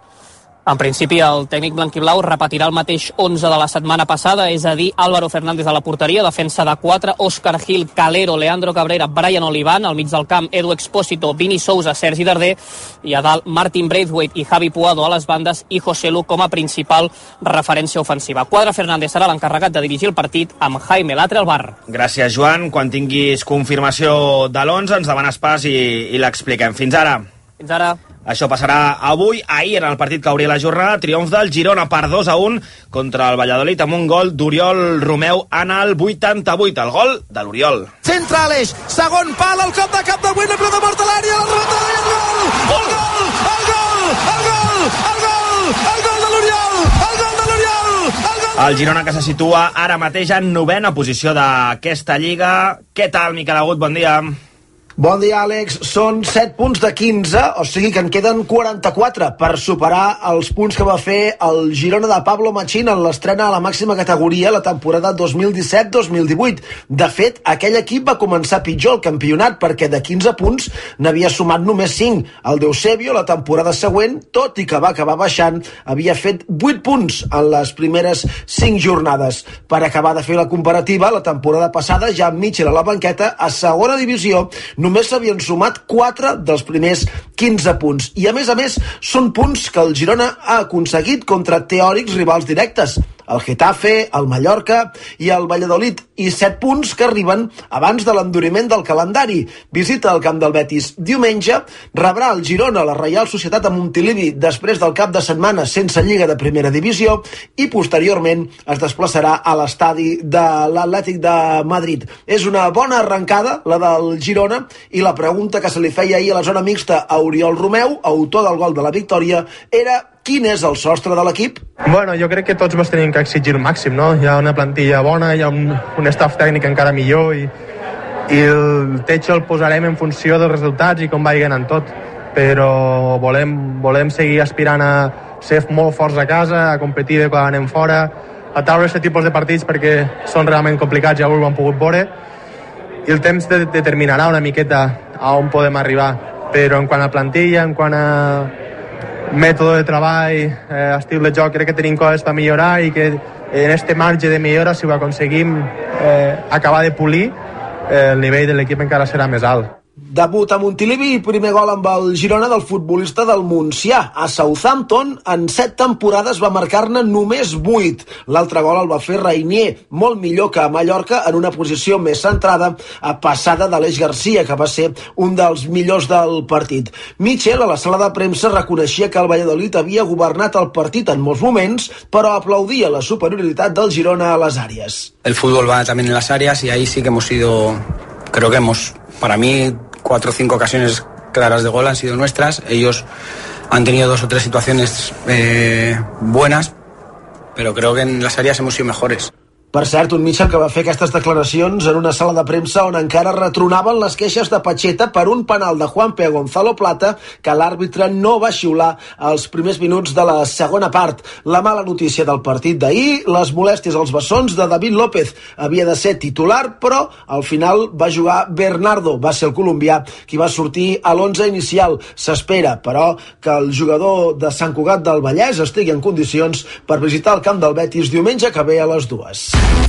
En principi, el tècnic blanquiblau repetirà el mateix 11 de la setmana passada, és a dir, Álvaro Fernández a la porteria, defensa de 4, Óscar Gil, Calero, Leandro Cabrera, Brian Oliván, al mig del camp, Edu Expósito, Vini Sousa, Sergi Darder, i a dalt, Martin Braithwaite i Javi Puado a les bandes i José Lu com a principal referència ofensiva. Quadra Fernández serà l'encarregat de dirigir el partit amb Jaime Latre al bar. Gràcies, Joan. Quan tinguis confirmació de l'11 ens demanes pas i l'expliquem. Fins ara. Fins ara. Això passarà avui. Ahir, en el partit que obria la jornada, triomf del Girona per 2-1 contra el Valladolid amb un gol d'Oriol Romeu en el 88. El gol de l'Oriol. Centra l'eix, segon pal, el cop de cap de Buena, però de mort a l'àrea, la rematada i el gol! El gol! El gol! El gol! El gol! El gol de l'Oriol! El gol de l'Oriol! El Girona, que se situa ara mateix en 9ª posició d'aquesta Lliga. Què tal, Miquel Agut? Bon dia. Bon dia, Àlex. Són 7 punts de 15, o sigui que en queden 44 per superar els punts que va fer el Girona de Pablo Machín en l'estrena a la màxima categoria la temporada 2017-2018. De fet, aquell equip va començar pitjor el campionat perquè de 15 punts n'havia sumat només 5. El d'Eusebio, la temporada següent, tot i que va acabar baixant, havia fet 8 punts en les primeres 5 jornades. Per acabar de fer la comparativa, la temporada passada, ja amb Mitchell a la banqueta, a segona divisió, només s'havien sumat 4 dels primers 15 punts. I a més, són punts que el Girona ha aconseguit contra teòrics rivals directes. El Getafe, el Mallorca i el Valladolid, i 7 punts que arriben abans de l'enduriment del calendari. Visita al camp del Betis diumenge, rebrà el Girona la Reial Societat a Montilivi després del cap de setmana sense Lliga de Primera Divisió i posteriorment es desplaçarà a l'estadi de l'Atlètic de Madrid. És una bona arrencada, la del Girona, i la pregunta que se li feia ahir a la zona mixta a Oriol Romeu, autor del gol de la victòria, era: quin és el sostre de l'equip? Bueno, jo crec que tots ens tenim que exigir el màxim, no? Hi ha una plantilla bona, hi ha un staff tècnic encara millor i el techo el posarem en funció dels resultats i com vagin en tot. Però volem seguir aspirant a ser molt forts a casa, a competir de quan anem fora, a treure aquest tipus de partits perquè són realment complicats, ja ho hem pogut veure, i el temps determinarà una miqueta a on podem arribar. Però en quant a plantilla, en quant a mètode de treball, estil de joc, crec que tenim coses per millorar i que en este marge de millora, si ho aconseguim acabar de polir, el nivell de l'equip encara serà més alt. Debut a Montilivi i primer gol amb el Girona del futbolista del Montsià. A Southampton, en 7 temporades va marcar-ne només 8. L'altre gol el va fer Reinier, molt millor que a Mallorca, en una posició més centrada, a passada d'Aleix Garcia, que va ser un dels millors del partit. Michel, a la sala de premsa, reconeixia que el Valladolid havia governat el partit en molts moments, però aplaudia la superioritat del Girona a les àrees. El fútbol va también en las áreas y ahí sí que hemos sido, creo que hemos, para mí, 4 o 5 ocasiones claras de gol han sido nuestras. Ellos han tenido 2 o 3 situaciones buenas, pero creo que en las áreas hemos sido mejores. Per cert, un Michel que va fer aquestes declaracions en una sala de premsa on encara retronaven les queixes de Pacheta per un penal de Juanpe a Gonzalo Plata que l'àrbitre no va xiular als primers minuts de la segona part. La mala notícia del partit d'ahir, les molèsties als bessons de David López. Havia de ser titular, però al final va jugar Bernardo, va ser el colombià qui va sortir a l'11 inicial. S'espera, però, que el jugador de Sant Cugat del Vallès estigui en condicions per visitar el camp del Betis diumenge que ve a les 2.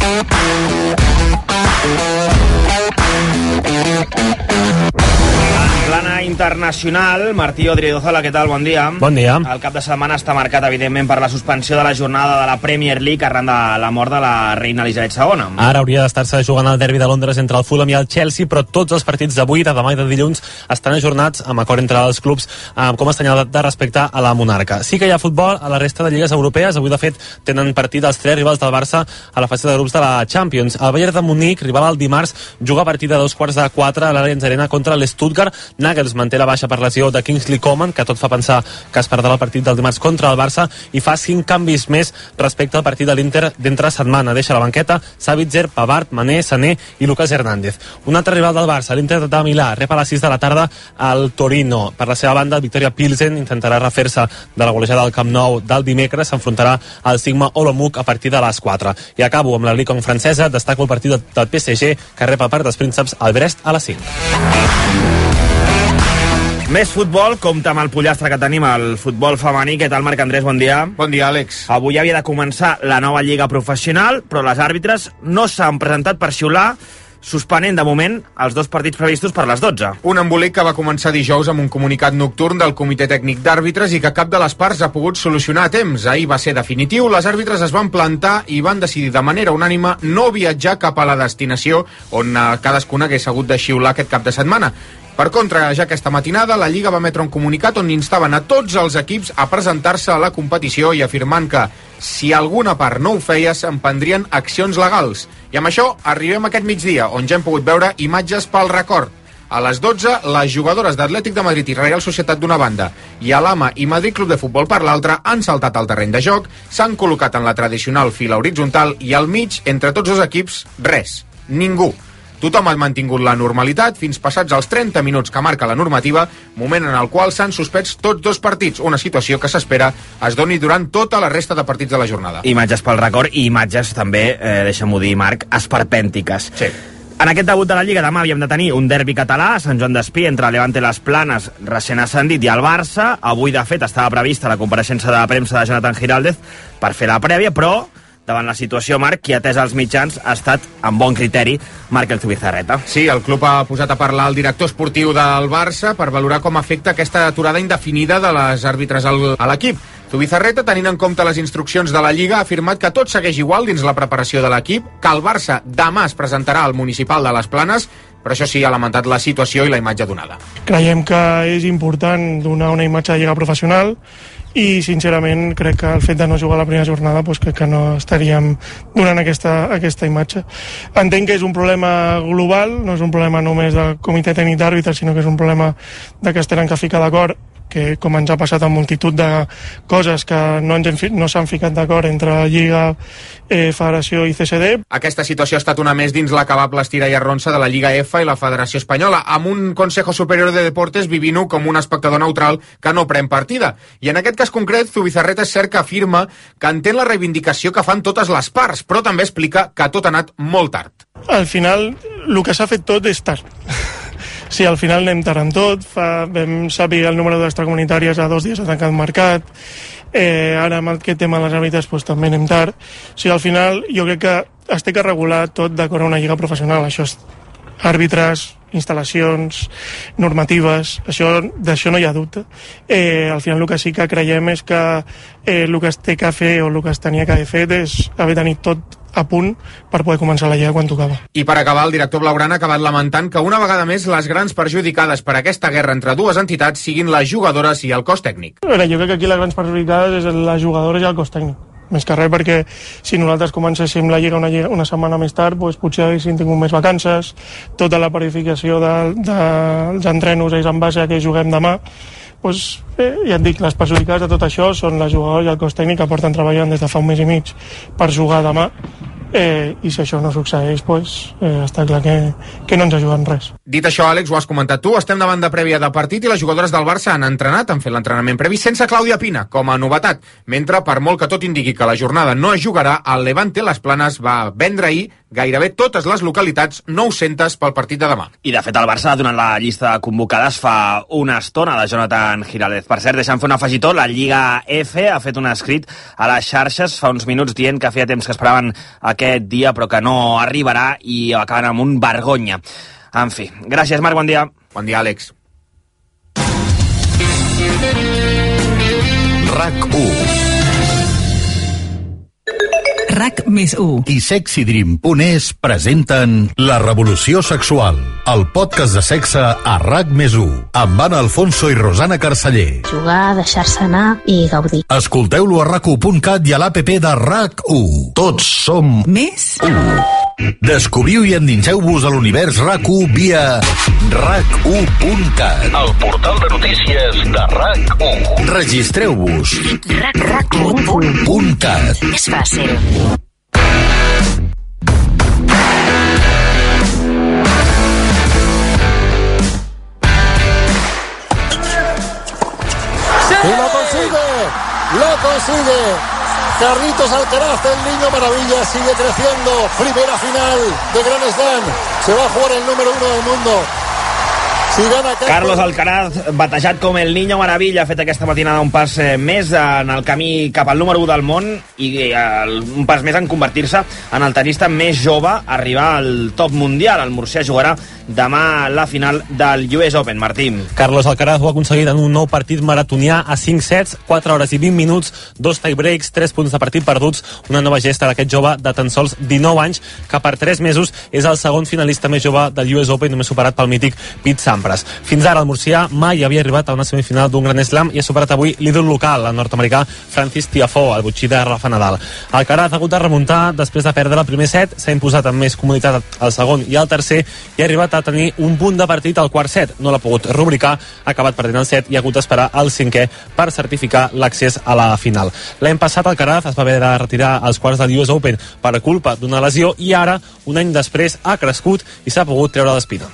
Plana internacional, Martí Odriozola, què tal? Bon dia. Bon dia. El cap de setmana està marcat, evidentment, per la suspensió de la jornada de la Premier League arran de la mort de la reina Elisabet II. Ara hauria d'estar-se jugant el derbi de Londres entre el Fulham i el Chelsea, però tots els partits d'avui, de demà i de dilluns estan ajornats amb acord entre els clubs com a senyal de respecte a la monarca. Sí que hi ha futbol a la resta de lligues europees. Avui, de fet, tenen partit els 3 rivals del Barça a la fase de grups de la Champions. El Bayern de Munic, rival el dimarts, juga a partir de 3:15 a l'Allianz Arena contra l'Stuttgart. Nagels manté la baixa per lesió de Kingsley Coman, que tot fa pensar que es perdrà el partit del dimarts contra el Barça, i fa 5 canvis més respecte al partit de l'Inter d'entre setmana. Deixa a la banqueta Savitzer, Pavard, Mané, Sané i Lucas Hernández. Un altre rival del Barça, l'Inter de Milà, rep a les 6 de la tarda al Torino. Per la seva banda, Victoria Pilsen intentarà refer-se de la golejada del Camp Nou del dimecres, s'enfrontarà al Sigma Olomouc a partir de les 4. I acabo amb la Ligue 1 francesa, destaco el partit del PSG, que rep a part dels prínceps al Brest a les 5. Més futbol, compta amb el pollastre que tenim, el futbol femení. Què tal, Marc Andrés? Bon dia. Bon dia, Àlex. Avui havia de començar la nova lliga professional, però les àrbitres no s'han presentat per xiular, suspenent de moment els 2 partits previstos per les 12. Un embolic que va començar dijous amb un comunicat nocturn del Comitè Tècnic d'Àrbitres i que cap de les parts ha pogut solucionar a temps. Ahir va ser definitiu, les àrbitres es van plantar i van decidir de manera unànime no viatjar cap a la destinació on cadascuna hagués hagut de xiular aquest cap de setmana. Per contra, ja aquesta matinada, la Lliga va emetre un comunicat on instaven a tots els equips a presentar-se a la competició i afirmant que, si alguna part no ho feia, s'emprendrien accions legals. I amb això arribem aquest migdia, on ja hem pogut veure imatges pel record. A les 12, les jugadores d'Atlètic de Madrid i Real Societat d'una banda i Alhama i Madrid Club de Futbol per l'altra han saltat al terreny de joc, s'han col·locat en la tradicional fila horitzontal i al mig, entre tots els equips, res, ningú. Tothom ha mantingut la normalitat fins passats els 30 minuts que marca la normativa, moment en el qual s'han suspès tots 2 partits, una situació que s'espera es doni durant tota la resta de partits de la jornada. Imatges pel record i imatges també, deixa'm-ho dir, Marc, esperpèntiques. Sí. En aquest debut de la Lliga demà havíem de tenir un derbi català a Sant Joan d'Espí entre Levante Les Planes, recent ascendit, i el Barça. Avui, de fet, estava prevista la compareixença de premsa de Jonathan Giraldez per fer la prèvia, però davant la situació, Marc, qui ha atès els mitjans ha estat, amb bon criteri, Marc El Zubizarreta. Sí, el club ha posat a parlar el director esportiu del Barça per valorar com afecta aquesta aturada indefinida de les àrbitres a l'equip. Zubizarreta, tenint en compte les instruccions de la Lliga, ha afirmat que tot segueix igual dins la preparació de l'equip, que el Barça demà es presentarà al municipal de les Planes, però això sí, ha lamentat la situació i la imatge donada. Creiem que és important donar una imatge de lliga professional i sincerament crec que el fet de no jugar la primera jornada doncs crec que no estaríem donant aquesta imatge. Entenc que és un problema global, no és un problema només del Comitè Tècnic d'Àrbitres, sinó que és un problema de que es tenen que ficar d'acord, que com ens ha passat amb multitud de coses que no s'han ficat d'acord entre Lliga, Federació i CSD. Aquesta situació ha estat una més dins l'acabable estira i arronsa de la Lliga EFA i la Federació Espanyola, amb un Consejo Superior de Deportes vivint-ho com un espectador neutral que no pren partida. I en aquest cas concret, Zubizarreta és cert que afirma que entén la reivindicació que fan totes les parts, però també explica que tot ha anat molt tard. Al final, el que s'ha fet tot és tard. Sí, al final anem tard en tot, vam saber el número d'extracomunitàries a 2 dies de tancar el mercat, ara amb aquest tema de les arbitries doncs, també anem tard. O sigui, al final jo crec que es té que regular tot d'acord a una lliga professional, això és àrbitres, instal·lacions, normatives, d'això no hi ha dubte. Al final el que sí que creiem és que el que es té que fer o el que es tenia que haver fet és haver tenit tot a punt per poder començar la lliga quan tocava. I per acabar, el director blaugrana ha acabat lamentant que una vegada més les grans perjudicades per aquesta guerra entre dues entitats siguin les jugadores i el cos tècnic. Jo crec que aquí les grans perjudicades és les jugadores i el cos tècnic. Més que res perquè si nosaltres comencéssim la lliga una setmana més tard, doncs potser haguéssim tingut més vacances, tota la planificació dels entrenos és en base a que juguem demà, doncs, ja et dic, les perjudicades de tot això són les jugadores i el cos tècnic que porten treballant des de fa un mes i mig per jugar demà, i si això no succeeix, doncs, està clar que no ens ajuden res. Dit això, Àlex, ho has comentat tu, estem davant de prèvia de partit i les jugadores del Barça han entrenat, han fet l'entrenament previ sense Clàudia Pina, com a novetat, mentre per molt que tot indiqui que la jornada no es jugarà, el Levante Les Planes va vendre ahir gairebé totes les localitats 900 pel partit de demà. I de fet el Barça ha donat la llista de convocades fa una estona de Jonathan Giraldez. Per cert, deixant fer un afegitó, la Lliga F ha fet un escrit a les xarxes fa uns minuts dient que feia temps que esperaven aquest dia però que no arribarà i acaben amb un vergonya. En fi, gràcies Marc, bon dia. Bon dia, Àlex. RAC1 RAC+1 i SexyDream.es presenten La Revolució Sexual, el podcast de sexe a RAC+1, amb Anna Alfonso i Rosana Carceller. Jugar, deixar-se anar i gaudir. Escolteu-lo a RAC1.cat i a l'APP de RAC1. Tots som més 1. Descobriu i endinseu-vos a l'univers RAC1 via RAC1.cat, el portal de notícies de RAC1. Registreu-vos. RAC1.cat. És fàcil. Y lo consigue. Carlitos Alcaraz, el niño maravilla, sigue creciendo. Primera final de Grand Slam. Se va a jugar el número 1 del mundo. Si gana Carlos Alcaraz, batejat com el Niño Maravilla, ha fet aquesta matinada un pas més en el camí cap al número 1 del món i un pas més en convertir-se en el tenista més jove a arribar al top mundial. El murcià jugarà demà la final del US Open. Martín. Carlos Alcaraz ho ha aconseguit en un nou partit maratonià a 5 sets, 4 hores i 20 minuts, 2 tie-breaks, 3 punts de partit perduts, una nova gesta d'aquest jove de tan sols 19 anys, que per 3 mesos és el segon finalista més jove del US Open, només superat pel mític Pete Sampras. Fins ara el murcià mai havia arribat a una semifinal d'un Grand Slam i ha superat avui l'ídol local, el nord-americà Francis Tiafoe, el botxí de Rafa Nadal. Alcaraz ha hagut de remuntar després de perdre el primer set, s'ha imposat amb més comoditat al segon i al tercer i ha arribat a tenir un punt de partit al quart set. No l'ha pogut rubricar, ha acabat perdent el set i ha hagut d'esperar el cinquè per certificar l'accés a la final. L'any passat Alcaraz es va haver de retirar als quarts del US Open per culpa d'una lesió i ara, un any després, ha crescut i s'ha pogut treure l'espina.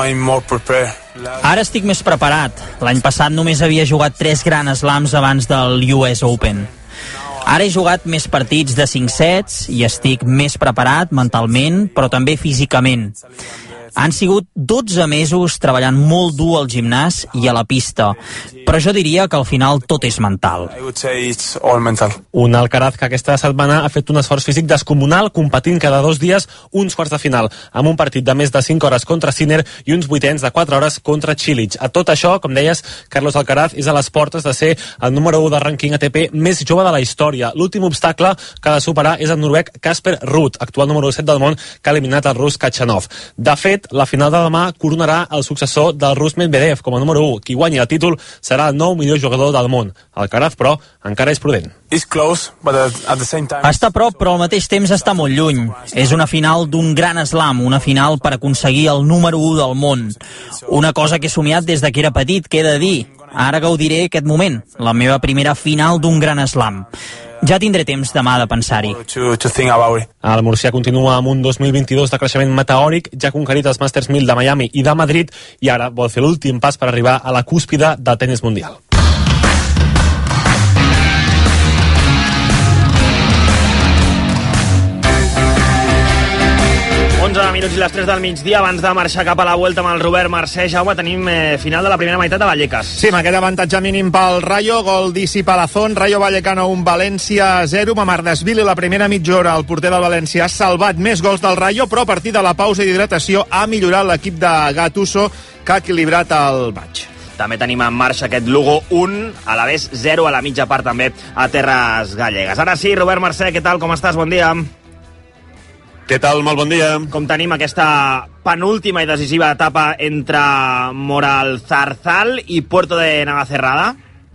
Ara estic més preparat. L'any passat només havia jugat 3 Grand Slams abans del US Open. Ara he jugat més partits de 5 sets i estic més preparat mentalment, però també físicament. Han sigut 12 mesos treballant molt dur al gimnàs i a la pista, però jo diria que al final tot és mental. Un Alcaraz que aquesta setmana ha fet un esforç físic descomunal, competint cada 2 dies uns quarts de final, amb un partit de més de 5 hores contra Sinner i uns vuitens de 4 hores contra Cilic. A tot això, com deies, Carlos Alcaraz és a les portes de ser el número 1 de rànquing ATP més jove de la història. L'últim obstacle que ha de superar és el noruec Casper Ruud, actual número 7 del món, que ha eliminat el rus Kachanov. De fet, la final de demà coronarà el successor del rus Medvedev com a número 1. Qui guanyi el títol serà el nou millor jugador del món. Alcaraz, però, encara és prudent. Està a prop, però al mateix temps està molt lluny. És una final d'un Grand Slam, una final per aconseguir el número 1 del món. Una cosa que he somiat des de que era petit, que he de dir. Ara gaudiré aquest moment, la meva primera final d'un Grand Slam. Ja tindré temps demà de pensar-hi. El murcià continua amb un 2022 de creixement meteòric, ja ha conquerit els Masters 1000 de Miami i de Madrid i ara vol fer l'últim pas per arribar a la cúspide del tenis mundial. minuts i les 3 del migdia, abans de marxar cap a la Vuelta amb el Robert Mercè. Jaume, tenim final de la primera meitat a Vallecas. Sí, amb aquell avantatge mínim pel Rayo, gol d'Isi Palazón, Rayo Vallecano 1, València 0, Mamardashvili la primera mitja hora, el porter del València ha salvat més gols del Rayo, però a partir de la pausa i d'hidratació ha millorat l'equip de Gattuso, que ha equilibrat el match. També tenim en marxa aquest Lugo 1, a l'Alavés 0 a la mitja part també a Terres Gallegues. Ara sí, Robert Mercè, què tal, com estàs? Bon dia. Què tal? Molt bon dia. Com tenim aquesta penúltima i decisiva etapa entre Moralzarzal i Puerto de Navacerrada?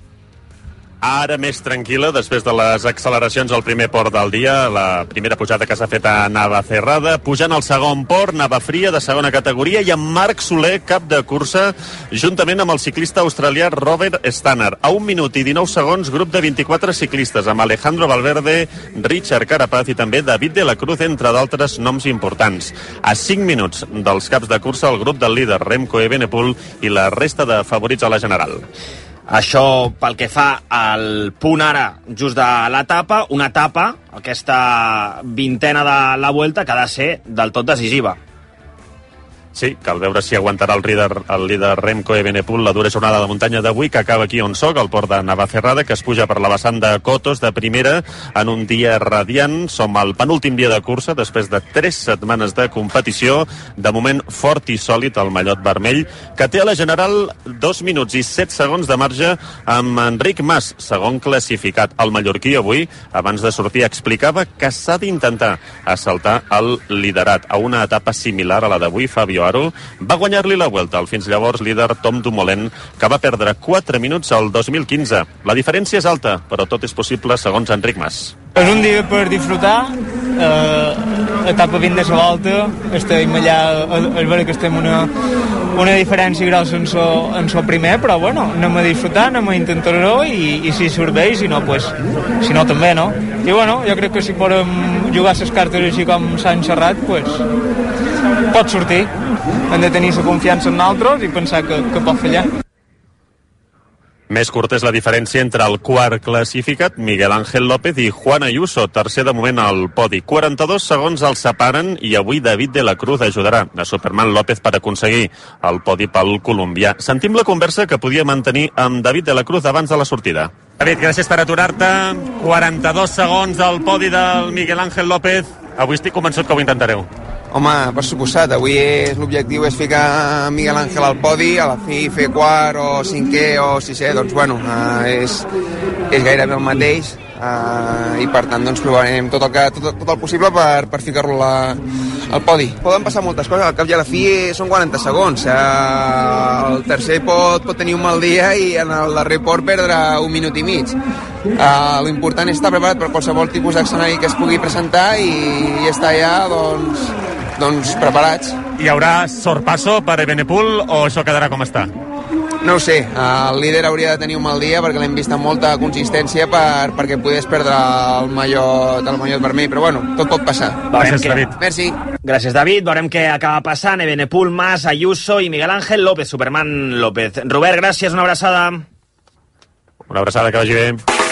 Ara més tranquil·la, després de les acceleracions al primer port del dia, la primera pujada que s'ha fet a Navacerrada, pujant al segon port, Navafria, de segona categoria, i amb Marc Soler, cap de cursa, juntament amb el ciclista australià Robert Stannard. A 1 minut i 19 segons, grup de 24 ciclistes, amb Alejandro Valverde, Richard Carapaz i també David de la Cruz, entre d'altres noms importants. A 5 minuts dels caps de cursa, el grup del líder Remco Evenepoel i la resta de favorits a la general. Això pel que fa al punt ara, just de l'etapa, una etapa, aquesta vintena de la Vuelta, que ha de ser del tot decisiva. Sí, cal veure si aguantarà el líder Remco Evenepoel la dura jornada de muntanya d'avui, que acaba aquí on soc, al port de Navacerrada, que es puja per la vessant de Cotos de primera en un dia radiant. Som al penúltim dia de cursa, després de 3 setmanes de competició. De moment, fort i sòlid el mallot vermell, que té a la general 2 minuts i 7 segons de marge amb Enric Mas, segon classificat. El mallorquí avui, abans de sortir, explicava que s'ha d'intentar assaltar el liderat a una etapa similar a la d'avui. Fabio Aro va guanyar-li la Vuelta al fins llavors líder Tom Dumoulin, que va perdre 4 minuts al 2015. La diferència és alta, però tot és possible segons Enric Mas. És un dia per disfrutar, etapa 20 de la volta, estem allà, és vera que estem una diferència grossa en so primer, però bueno, anem a disfrutar, anem a intentar-ho i si surt bé, i si no, pues, si no també, no? I bueno, jo crec que si podem jugar les cartes així com s'han xerrat, pues, pot sortir. Hem de tenir la confiança en nosaltres i pensar que pot fallar. Més curta és la diferència entre el quart classificat, Miguel Ángel López, i Juan Ayuso, tercer de moment al podi. 42 segons els separen i avui David de la Cruz ajudarà a Superman López per aconseguir el podi pel colombià. Sentim la conversa que podia mantenir amb David de la Cruz abans de la sortida. David, gràcies per aturar-te. 42 segons al podi del Miguel Ángel López. Avui estic convençut que ho intentareu. Home, per suposat, avui l'objectiu és ficar Miguel Ángel al podi, a la fi fer quart o cinquè o sisè, doncs bueno, és gairebé el mateix i per tant doncs provarem tot el possible per ficar-lo al podi. Poden passar moltes coses, al cap i a la fi són 40 segons, el tercer pot tenir un mal dia i en el darrer port perdre 1 minut i mig. L'important és estar preparat per qualsevol tipus d'escenari que es pugui presentar i estar ja doncs preparats. Hi haurà sorpasso per Evenepoel o això quedarà com està? No ho sé, el líder hauria de tenir un mal dia perquè l'hem vist amb molta consistència perquè pogués perdre el mallot vermell, però bueno, tot pot passar. Gràcies, David. Merci. Gràcies, David. Veurem què acaba passant. Evenepoel, Mas, Ayuso i Miguel Ángel López, Superman López. Robert, gràcies, una abraçada. Una abraçada, que vagi bé.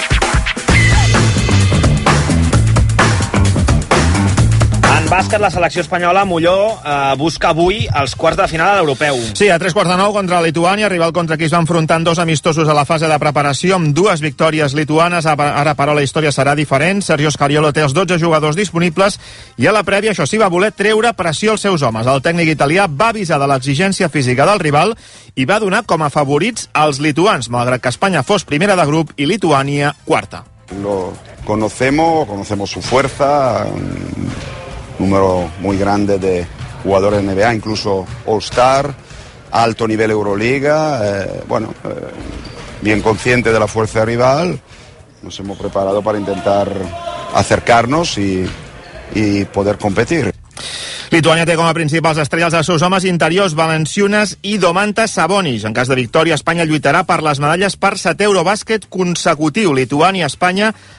En bàsquet, la selecció espanyola, Molló, busca avui els quarts de final de l'Europeu. Sí, a 3:45 contra Lituània, rival contra qui es va enfrontar en 2 amistosos a la fase de preparació, amb 2 victòries lituanes. Ara, però, la història serà diferent. Sergio Scariolo té els 12 jugadors disponibles i a la prèvia, això sí, va voler treure pressió als seus homes. El tècnic italià va avisar de l'exigència física del rival i va donar com a favorits als lituans, malgrat que Espanya fos primera de grup i Lituània quarta. Lo conocemos su fuerza, número muy grande de jugadores NBA, incluso All-Star, alto nivel Euroliga, bien consciente de la fuerza rival, nos hemos preparado para intentar acercarnos y poder competir. Lituània té com a principals estrelles els seus homes interiors Valanciunas i Domantas Sabonis. En cas de victòria, Espanya lluitarà per les medalles per 7è Eurobàsquet consecutiu. Lituània-Espanya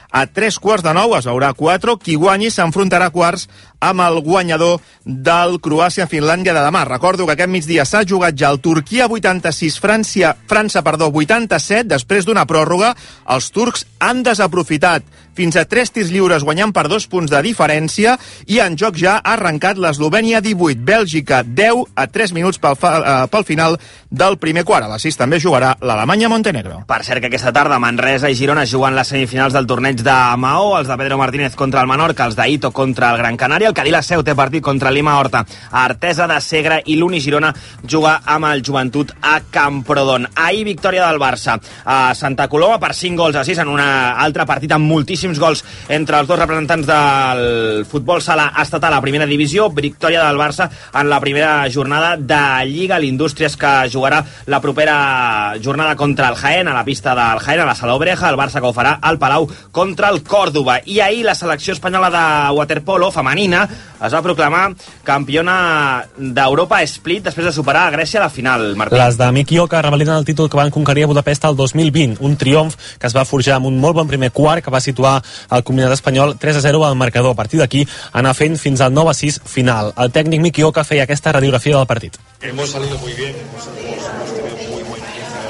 a 8:45 es veurà 4. Qui guanyi s'enfrontarà a quarts amb el guanyador del Croàcia-Finlàndia de demà. Recordo que aquest migdia s'ha jugat ja el Turquia 86, França 87, després d'una pròrroga. Els turcs han desaprofitat fins a 3 tirs lliures guanyant per 2 punts de diferència i en joc ja ha arrencat l'Eslovènia 18, Bèlgica 10 a 3 minuts pel final del primer quart. A les 6 també jugarà l'Alemanya-Montenegro. Per cert que aquesta tarda Manresa i Girona juguen les semifinals del torneig de Maó, els de Pedro Martínez contra el Menorca, els d'Ito contra el Gran Canària, el Cadí la Seu té partit contra Lima Horta a Artesa de Segre i l'Uni Girona juga amb el Joventut a Camprodon. Ahir victòria del Barça a Santa Coloma per 5-6 en un altre partit amb moltíssims gols entre els dos representants del futbol sala estatal a primera divisió. Victòria del Barça en la primera jornada de Lliga. L'Indústries que jugarà la propera jornada contra el Jaén, a la pista del Jaén, a la Sala Obreja. El Barça que ho farà al Palau contra el Còrdova. I ahir la selecció espanyola de waterpolo femenina es va proclamar campiona d'Europa split després de superar a Grècia a la final, Martí. Les de Miki Oka revaliden el títol que van conquerir a Budapest el 2020, un triomf que es va forjar amb un molt bon primer quart que va situar el combinat espanyol 3-0 al marcador. A partir d'aquí anar fent fins al 9-6 final. El tècnic Miki Oka feia aquesta radiografia del partit. Hemos salido muy bien, hemos tenido muy buen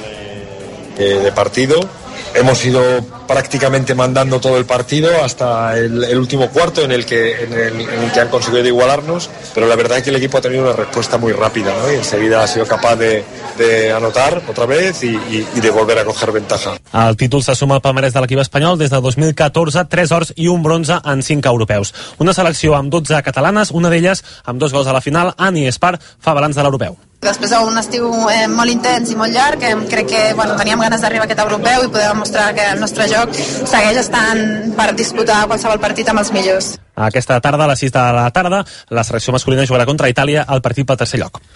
inicio de partido. Hemos ido prácticamente mandando todo el partido hasta el último cuarto en el que han conseguido igualarnos, pero la verdad es que el equipo ha tenido una respuesta muy rápida, ¿no? Y enseguida ha sido capaz de anotar otra vez y de volver a coger ventaja. El títol se suma al palmarès de l'equip espanyol des de 2014, 3 ors i un bronze en 5 europeus. Una selecció amb 12 catalanes, una d'elles amb 2 gols a la final. Ani Espar fa balanç de l'europeu. Després d'un estiu molt intens i molt llarg, crec que teníem ganes d'arribar a aquest europeu i poder demostrar que el nostre joc segueix estant per disputar qualsevol partit amb els millors. Aquesta tarda, a les 6 de la tarda, la selecció masculina jugarà contra Itàlia al partit pel tercer lloc.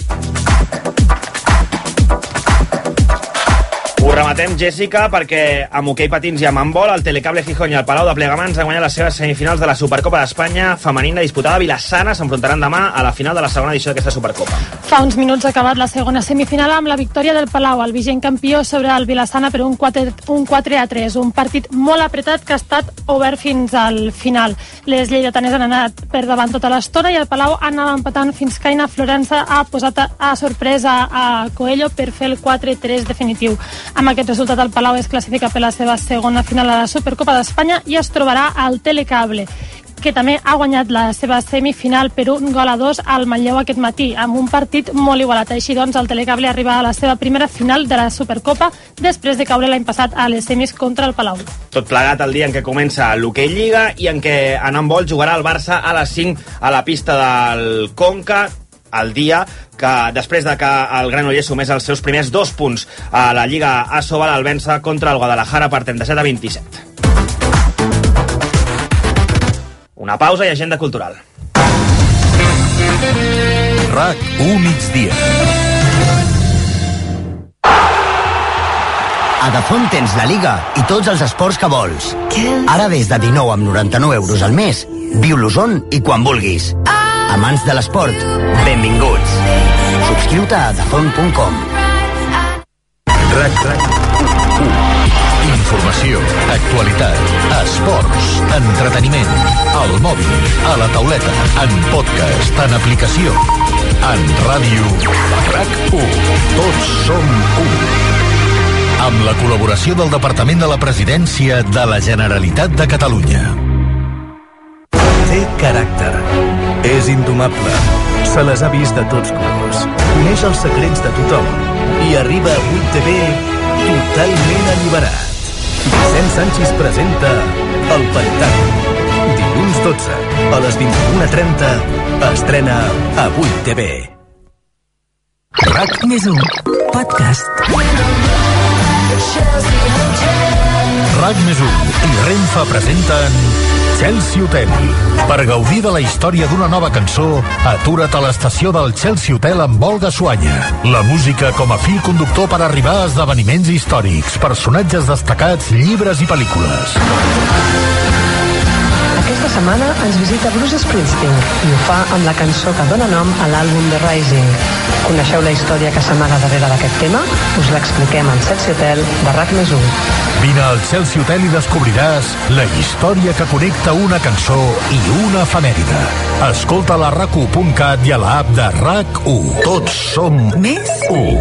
Ho rematem, Jessica, perquè amb hoquei patins i amb handbol, el Telecable Gijón i el Palau de Plegamans han guanyat les seves semifinals de la Supercopa d'Espanya femenina disputada a Vilassana. S'enfrontaran demà a la final de la segona edició d'aquesta Supercopa. Fa uns minuts ha acabat la segona semifinal amb la victòria del Palau, el vigent campió sobre el Vilassana per un 4-3, un partit molt apretat que ha estat obert fins al final. Les lleidatanes han anat per davant tota l'estona i el Palau ha anat empatant fins que Aina Florença ha posat a sorpresa a Coelho per fer el 4-3 definitiu. Amb aquest resultat el Palau es classifica per la seva segona final a la Supercopa d'Espanya i es trobarà al Telecable, que també ha guanyat la seva semifinal per 1-2 al Manlleu aquest matí, amb un partit molt igualat. Així doncs, el Telecable arriba a la seva primera final de la Supercopa després de caure l'any passat a les semis contra el Palau. Tot plegat el dia en què comença l'hoquei Lliga i en què en handbol jugarà el Barça a les 5 a la pista del Conca, el dia que després de que el Granollers sumés els seus primers 2 punts a la Lliga ASOBAL al vèncer contra el Guadalajara per 37-27. Una pausa i agenda cultural. RAC1 migdia. A Dazón tens la Liga i tots els esports que vols. Ara des de 19 amb 99 euros al mes, viu-los on i quan vulguis. Amants de l'esport, benvinguts. Subscriu-te a dazón.com. Informació, actualitat, esports, entreteniment, al mòbil, a la tauleta, en podcast, en aplicació, en ràdio, RAC1. Tots som 1. Amb la col·laboració del Departament de la Presidència de la Generalitat de Catalunya. Té caràcter. És indomable. Se les ha vist de tots colors. Coneix els secrets de tothom. I arriba a 8TV totalment alliberat. Vicent Sanchis presenta El Pentàgon. Dilluns 12, a les 21:30, estrena a 8TV. RAC+1 Podcast. RAC+1 i Renfe presenten Chelsea Hotel. Per gaudir de la història d'una nova cançó, atura't a l'estació del Chelsea Hotel amb Olga Suanya. La música com a fil conductor per arribar a esdeveniments històrics, personatges destacats, llibres i pel·lícules. Aquesta Aquesta setmana ens visita Bruce Springsteen i ho fa amb la cançó que dona nom a l'àlbum The Rising. Coneixeu la història que s'amaga darrere d'aquest tema? Us l'expliquem al Chelsea Hotel de RAC+1. Vine al Chelsea Hotel i descobriràs la història que connecta una cançó i una efemèride. Escolta la RAC1.cat i a l'app de RAC1. Tots som més 1.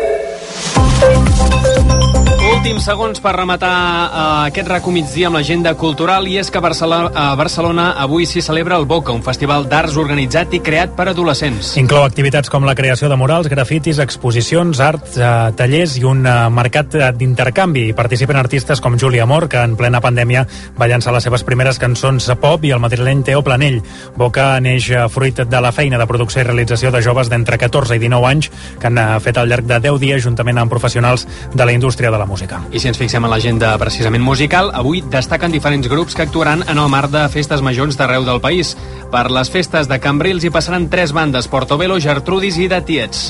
Últims segons per rematar aquest RAC1 migdia amb l'agenda cultural, i és que a Barcelona avui s'hi celebra el Boca, un festival d'arts organitzat i creat per adolescents. Inclou activitats com la creació de murals, grafitis, exposicions, arts, tallers i un mercat d'intercanvi. Hi participen artistes com Juli Amor, que en plena pandèmia va llançar les seves primeres cançons pop, i el madrileny Teo Planell. Boca neix fruit de la feina de producció i realització de joves d'entre 14 i 19 anys que han fet al llarg de 10 dies juntament amb professionals de la indústria de la música. I si ens fixem en l'agenda precisament musical, avui destaquen diferents grups que actuaran en el marc de festes majors d'arreu del país. Per les festes de Cambrils hi passaran 3 bandes: Portobello, Gertrudis i The Tiets.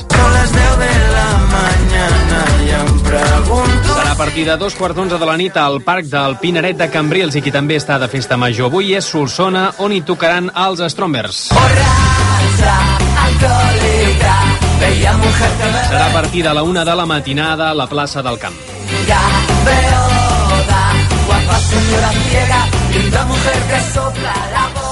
Serà a partir de 2:15 de la nit al Parc del Pinaret de Cambrils, i qui també està de festa major avui és Solsona, on hi tocaran els Strombers. Serà a partir de la 1 de la matinada a la plaça del Camp. Guapa señora ciega, linda mujer que sopla la voz.